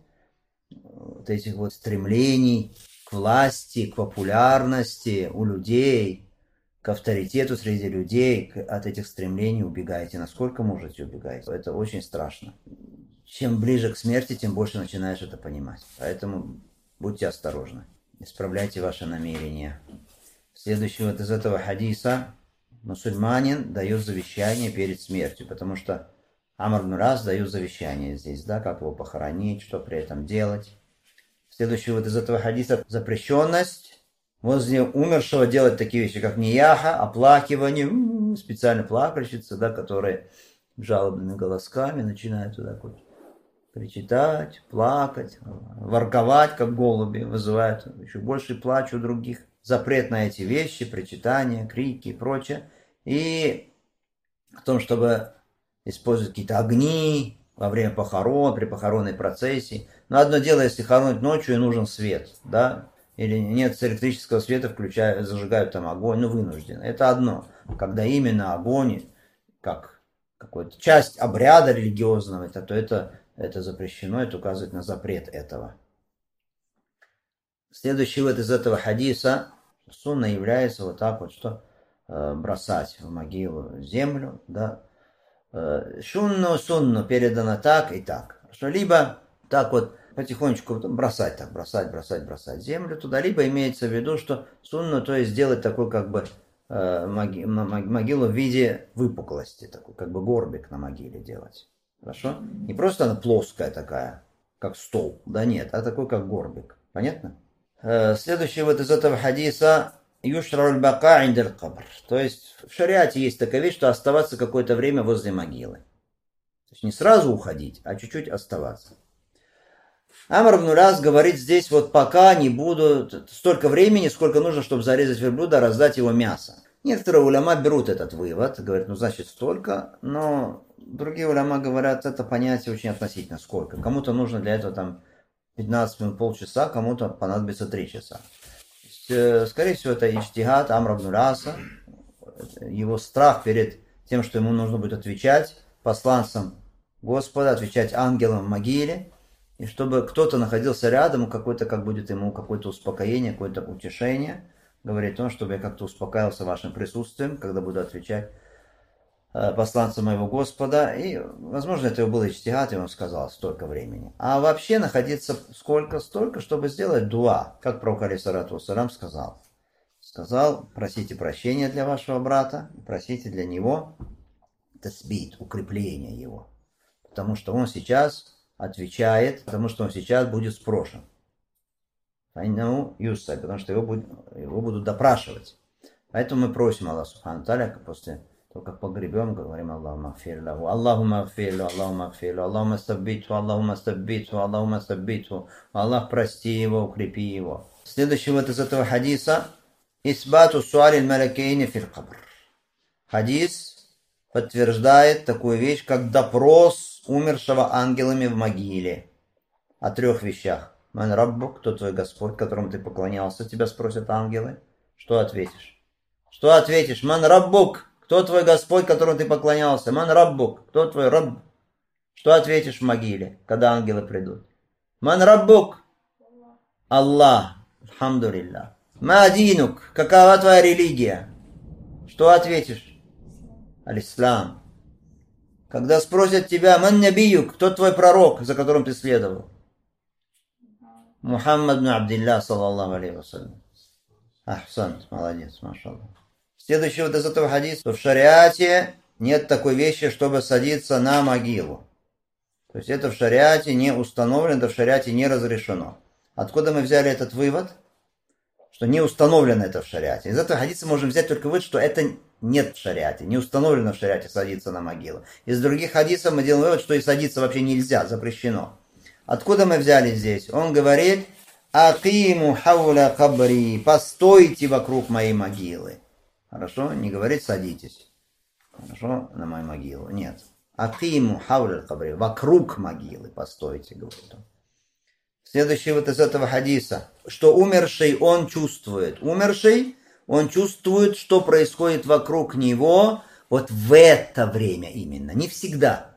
Вот этих вот стремлений к власти, к популярности у людей, к авторитету среди людей, от этих стремлений убегаете. Насколько можете убегать? Это очень страшно. Чем ближе к смерти, тем больше начинаешь это понимать. Поэтому будьте осторожны. Исправляйте ваши намерения. Следующий вот из этого хадиса. Мусульманин дает завещание перед смертью, потому что Амр ибн ас дает завещание здесь, да, как его похоронить, что при этом делать. Следующий вот из этого хадиса запрещенность возле умершего делать такие вещи, как нияха, оплакивание, специально плакальщицы, да, которые жалобными голосками начинают туда вот причитать, плакать, ворковать, как голуби, вызывают еще больше плач у других. Запрет на эти вещи, причитания, крики и прочее. И о том, чтобы использовать какие-то огни во время похорон, при похоронной процессии. Но одно дело, если хоронить ночью и нужен свет, да, или нет электрического света, включая, зажигают там огонь, ну, вынуждены. Это одно. Когда именно огонь, как какая-то часть обряда религиозного, это, то это, это запрещено, это указывает на запрет этого. Следующий вот из этого хадиса, сунна является вот так вот, что э, бросать в могилу землю, да, шунну, сунну передано так и так. Что либо так вот потихонечку бросать, так бросать, бросать, бросать землю туда, либо имеется в виду, что сунну, то есть сделать такой как бы э, моги, могилу в виде выпуклости, такой как бы горбик на могиле делать. Хорошо? Не просто она плоская такая, как стол, да нет, а такой как горбик. Понятно? Э, следующий вот из этого хадиса. Юшраль бака индаль кабр. То есть в шариате есть такая вещь, что оставаться какое-то время возле могилы. То есть не сразу уходить, а чуть-чуть оставаться. Амр ибн ас говорит здесь, вот пока не буду столько времени, сколько нужно, чтобы зарезать верблюда, раздать его мясо. Некоторые уляма берут этот вывод, говорят, ну значит столько, но другие уляма говорят, это понятие очень относительно сколько. Кому-то нужно для этого там пятнадцать минут, полчаса, кому-то понадобится три часа. Скорее всего, это иджтихад Амра ибн аса, его страх перед тем, что ему нужно будет отвечать посланцам Господа, отвечать ангелам в могиле, и чтобы кто-то находился рядом, и какой-то, как будет ему какое-то успокоение, какое-то утешение, говорит он, чтобы я как-то успокаивался вашим присутствием, когда буду отвечать посланцам моего Господа. И, возможно, это был иджтихад, и он сказал столько времени. А вообще находиться сколько? Столько, чтобы сделать дуа, как пророк алейхиссалату вассалям сказал. Сказал, просите прощения для вашего брата, просите для него тасбит, укрепление его. Потому что он сейчас отвечает, потому что он сейчас будет спрошен. Потому что его, будет, его будут допрашивать. Поэтому мы просим Аллаха Субхану Тааля, после того, как погребем, говорим Аллаху магфир лаху, Аллаху магфир лаху, Аллаху магфир лаху, Аллаху мастаббитху, Аллаху мастаббитху, Аллаху мастаббитху, Аллах прости его, укрепи его. Следующий вот из этого хадиса Исбату суаль малякейни фил кабр. Хадис подтверждает такую вещь, как допрос умершего ангелами в могиле. О трех вещах. Ман раббук, кто твой Господь, которому ты поклонялся, тебя спросят ангелы. Что ответишь? Что ответишь? Ман раббук, кто твой Господь, которому ты поклонялся? Ман раббук, кто твой рабб? Что ответишь в могиле, когда ангелы придут? Ман раббук, Аллах, алхамдулиллах. Ма динук, какова твоя религия? Что ответишь? Аль-Ислам. Когда спросят тебя, ман набиюк, кто твой пророк, за которым ты следовал? Мухаммад бн Абдилля, саллаллаху алейхи вассалям. Ахсант, молодец, машаллах. Следующий вот из этого хадиса, что в шариате нет такой вещи, чтобы садиться на могилу. То есть это в шариате не установлено, это в шариате не разрешено. Откуда мы взяли этот вывод? Что не установлено это в шариате. Из этого хадиса можем взять только вывод, что это нет в шариате, не установлено в шариате садиться на могилу. Из других хадисов мы делаем вывод, что и садиться вообще нельзя, запрещено. Откуда мы взяли здесь? Он говорит, акиму хауля кабри, постойте вокруг моей могилы. Хорошо? Не говорит садитесь. Хорошо? На мою могилу. Нет. Акиму хауля кабри, вокруг могилы постойте, говорит он. Следующий вот из этого хадиса, что умерший он чувствует. Умерший, он чувствует, что происходит вокруг него вот в это время именно. Не всегда.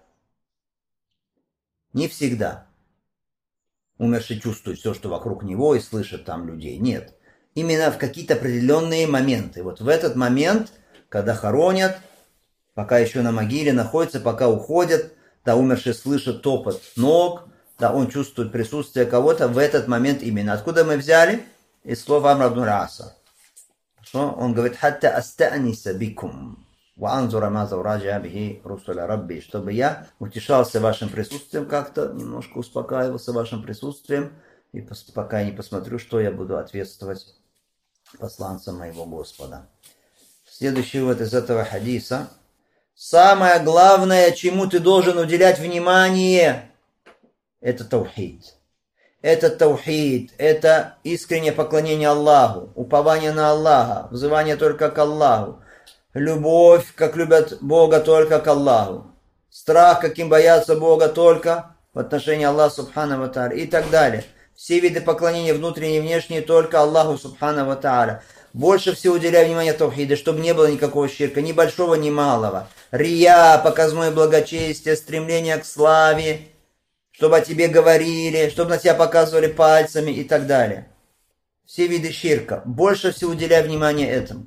Не всегда. Умерший чувствует все, что вокруг него, и слышит там людей. Нет. Именно в какие-то определенные моменты. Вот в этот момент, когда хоронят, пока еще на могиле находится, пока уходят, да, умерший слышит топот ног, да, он чувствует присутствие кого-то в этот момент именно. Откуда мы взяли? Из слов Амра ибн Аса. Он говорит, «Хатта астаниса бикум, ва анзура маза ураджа бихи русуля рабби», чтобы я утешался вашим присутствием как-то, немножко успокаивался вашим присутствием, и пока я не посмотрю, что я буду ответствовать посланцам моего Господа. Следующий вот из этого хадиса. Самое главное, чему ты должен уделять внимание, это таухид. Это таухид, это искреннее поклонение Аллаху, упование на Аллаха, взывание только к Аллаху, любовь, как любят Бога, только к Аллаху, страх, каким боятся Бога, только в отношении Аллаха Субхану ва Тааля и так далее. Все виды поклонения, внутренние и внешние, только Аллаху Субхану ва Тааля. Больше всего уделяй внимание таухиду, чтобы не было никакого ширка, ни большого, ни малого. Рия, показное благочестие, стремление к славе, чтобы о тебе говорили, чтобы на тебя показывали пальцами и так далее. Все виды ширка. Больше всего уделяй внимание этому.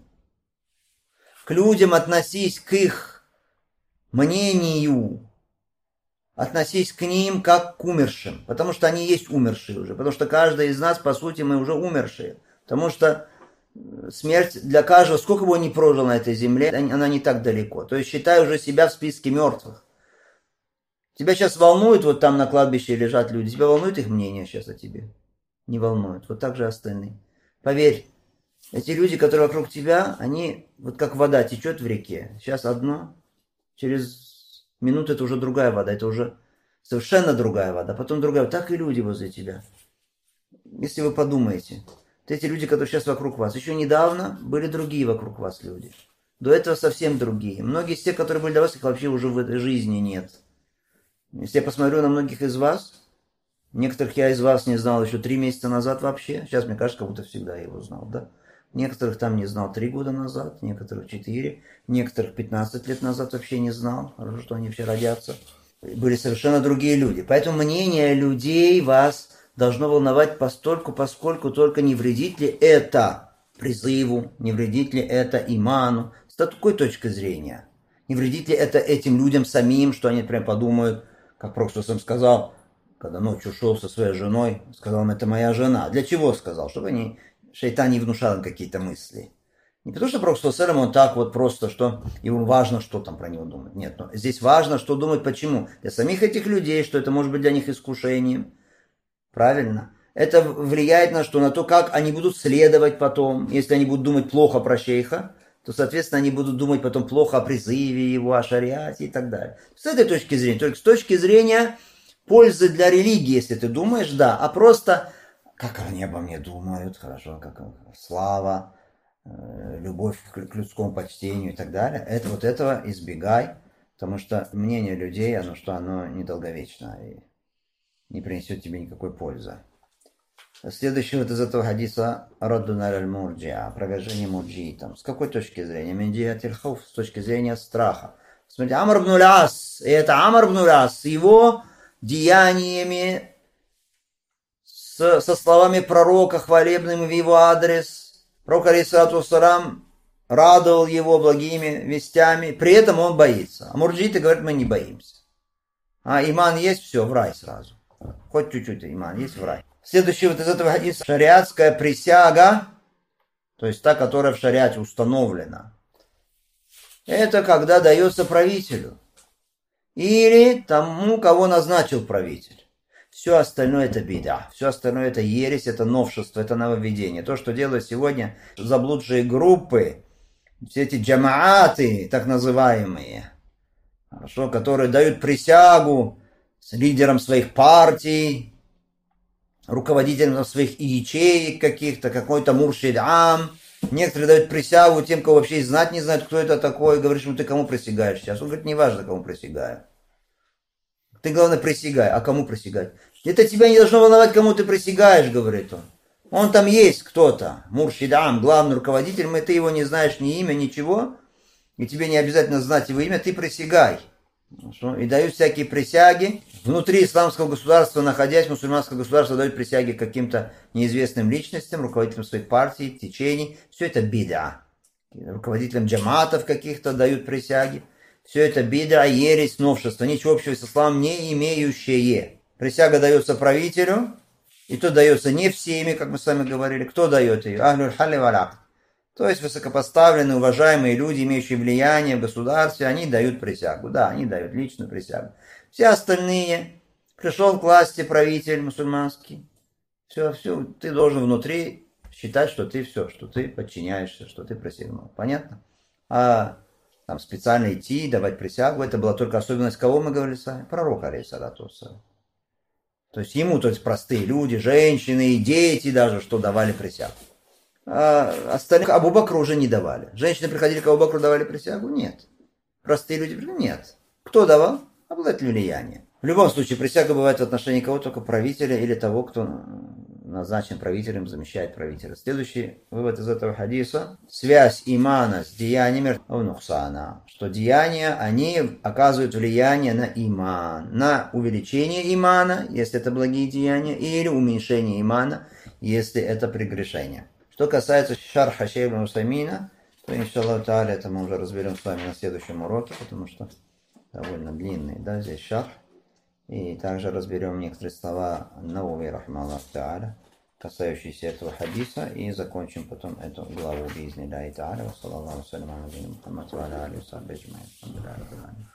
К людям относись к их мнению. Относись к ним как к умершим. Потому что они есть умершие уже. Потому что каждый из нас, по сути, мы уже умершие. Потому что смерть для каждого, сколько бы он ни прожил на этой земле, она не так далеко. То есть считай уже себя в списке мертвых. Тебя сейчас волнует, вот там на кладбище лежат люди, тебя волнует их мнение сейчас о тебе? Не волнует. Вот так же остальные. Поверь, эти люди, которые вокруг тебя, они вот как вода течет в реке. Сейчас одно, через минуту это уже другая вода, это уже совершенно другая вода, потом другая. Так и люди возле тебя. Если вы подумаете, вот эти люди, которые сейчас вокруг вас, еще недавно были другие вокруг вас люди. До этого совсем другие. Многие из тех, которые были до вас, их вообще уже в этой жизни нет. Если я посмотрю на многих из вас, некоторых я из вас не знал еще три месяца назад вообще. Сейчас, мне кажется, как будто всегда я его знал, да? Некоторых там не знал три года назад, некоторых четыре, некоторых пятнадцать лет назад вообще не знал, что они все родятся. Были совершенно другие люди. Поэтому мнение людей вас должно волновать постольку, поскольку только не вредит ли это призыву, не вредит ли это иману. С такой точки зрения. Не вредит ли это этим людям самим, что они прям подумают, как Пророк сам сказал, когда ночью шел со своей женой, сказал им, это моя жена. Для чего сказал? Чтобы они, шайтан не внушал им какие-то мысли. Не потому что Пророк саллаллаху алейхи ва саллям, он так вот просто, что ему важно, что там про него думать. Нет, но здесь важно, что думать, почему. Для самих этих людей, что это может быть для них искушением. Правильно? Это влияет на что? На то, как они будут следовать потом. Если они будут думать плохо про шейха, то, соответственно, они будут думать потом плохо о призыве его, о шариате и так далее. С этой точки зрения, только с точки зрения пользы для религии, если ты думаешь, да, а просто, как они обо мне думают, хорошо, как слава, любовь к людскому почтению и так далее, это вот этого избегай, потому что мнение людей, оно что, оно недолговечно и не принесет тебе никакой пользы. Следующий вот из этого хадиса «Раддун аль-мурджиа», опровержение мурджиитам. С какой точки зрения? Мин джихатиль хауф, с точки зрения страха. Смотрите, Амр ибн аль-Ас, и это Амр ибн аль-Ас с его деяниями, с, со словами пророка, хвалебными в его адрес. Пророк, алейхиссалату вассалам, радовал его благими вестями, при этом он боится. А мурджииты говорят, мы не боимся. А иман есть, все, в рай сразу. Хоть чуть-чуть иман есть, в рай. Следующий вот из этого хадиса. Шариатская присяга, то есть та, которая в шариате установлена. Это когда дается правителю. Или тому, кого назначил правитель. Все остальное это беда. Все остальное это ересь, это новшество, это нововведение. То, что делают сегодня заблудшие группы, все эти джамааты, так называемые, хорошо, которые дают присягу лидерам своих партий, руководителям своих ячеек каких-то, какой-то муршид ам. Некоторые дают присягу тем, кого вообще и знать не знают, кто это такой. Говоришь, ну ты кому присягаешь сейчас? Он говорит, неважно, кому присягаю. Ты, главное, присягай. А кому присягать? Это тебя не должно волновать, кому ты присягаешь, говорит он. Он там есть кто-то, муршид ам, главный руководитель, мы, ты его не знаешь ни имя, ничего, и тебе не обязательно знать его имя, ты присягай. И дают всякие присяги. Внутри исламского государства, находясь, мусульманское государство дает присяги каким-то неизвестным личностям, руководителям своих партий, течений. Все это бида. Руководителям джаматов каких-то дают присяги. Все это бида, ересь, новшество. Ничего общего с исламом не имеющее. Присяга дается правителю, и то дается не всеми, как мы с вами говорили. Кто дает ее? Ахлюль халли валь акд. То есть высокопоставленные, уважаемые люди, имеющие влияние в государстве, они дают присягу. Да, они дают личную присягу. Все остальные, пришел к власти правитель мусульманский, все, все, ты должен внутри считать, что ты все, что ты подчиняешься, что ты присягнул. Понятно? А там специально идти, давать присягу, это была только особенность кого мы говорили с вами? Пророка, алейхиссалату вассалям. То есть ему, то есть простые люди, женщины и дети даже, что давали присягу. А остальных Абу Бакру уже не давали. Женщины приходили к Абу Бакру, давали присягу? Нет. Простые люди? Нет. Кто давал? Обладатель влияния. В любом случае, присяга бывает в отношении кого? Только правителя или того, кто назначен правителем, замещает правителя. Следующий вывод из этого хадиса. Связь имана с деяниями нухсана. Что деяния, они оказывают влияние на иман. На увеличение имана, если это благие деяния, или уменьшение имана, если это прегрешение. Что касается шарха шейха ибн Усаймина, то, иншаллаху тааля, это мы уже разберем с вами на следующем уроке, потому что довольно длинный, да, здесь шарх. И также разберем некоторые слова Науви, рахмаллаху тааля, касающиеся этого хадиса, и закончим потом эту главу бизни Аллахи тааля. Ва саллаллаху салям аля набийина Мухаммад ва аля алихи ва сахбихи аджмаин.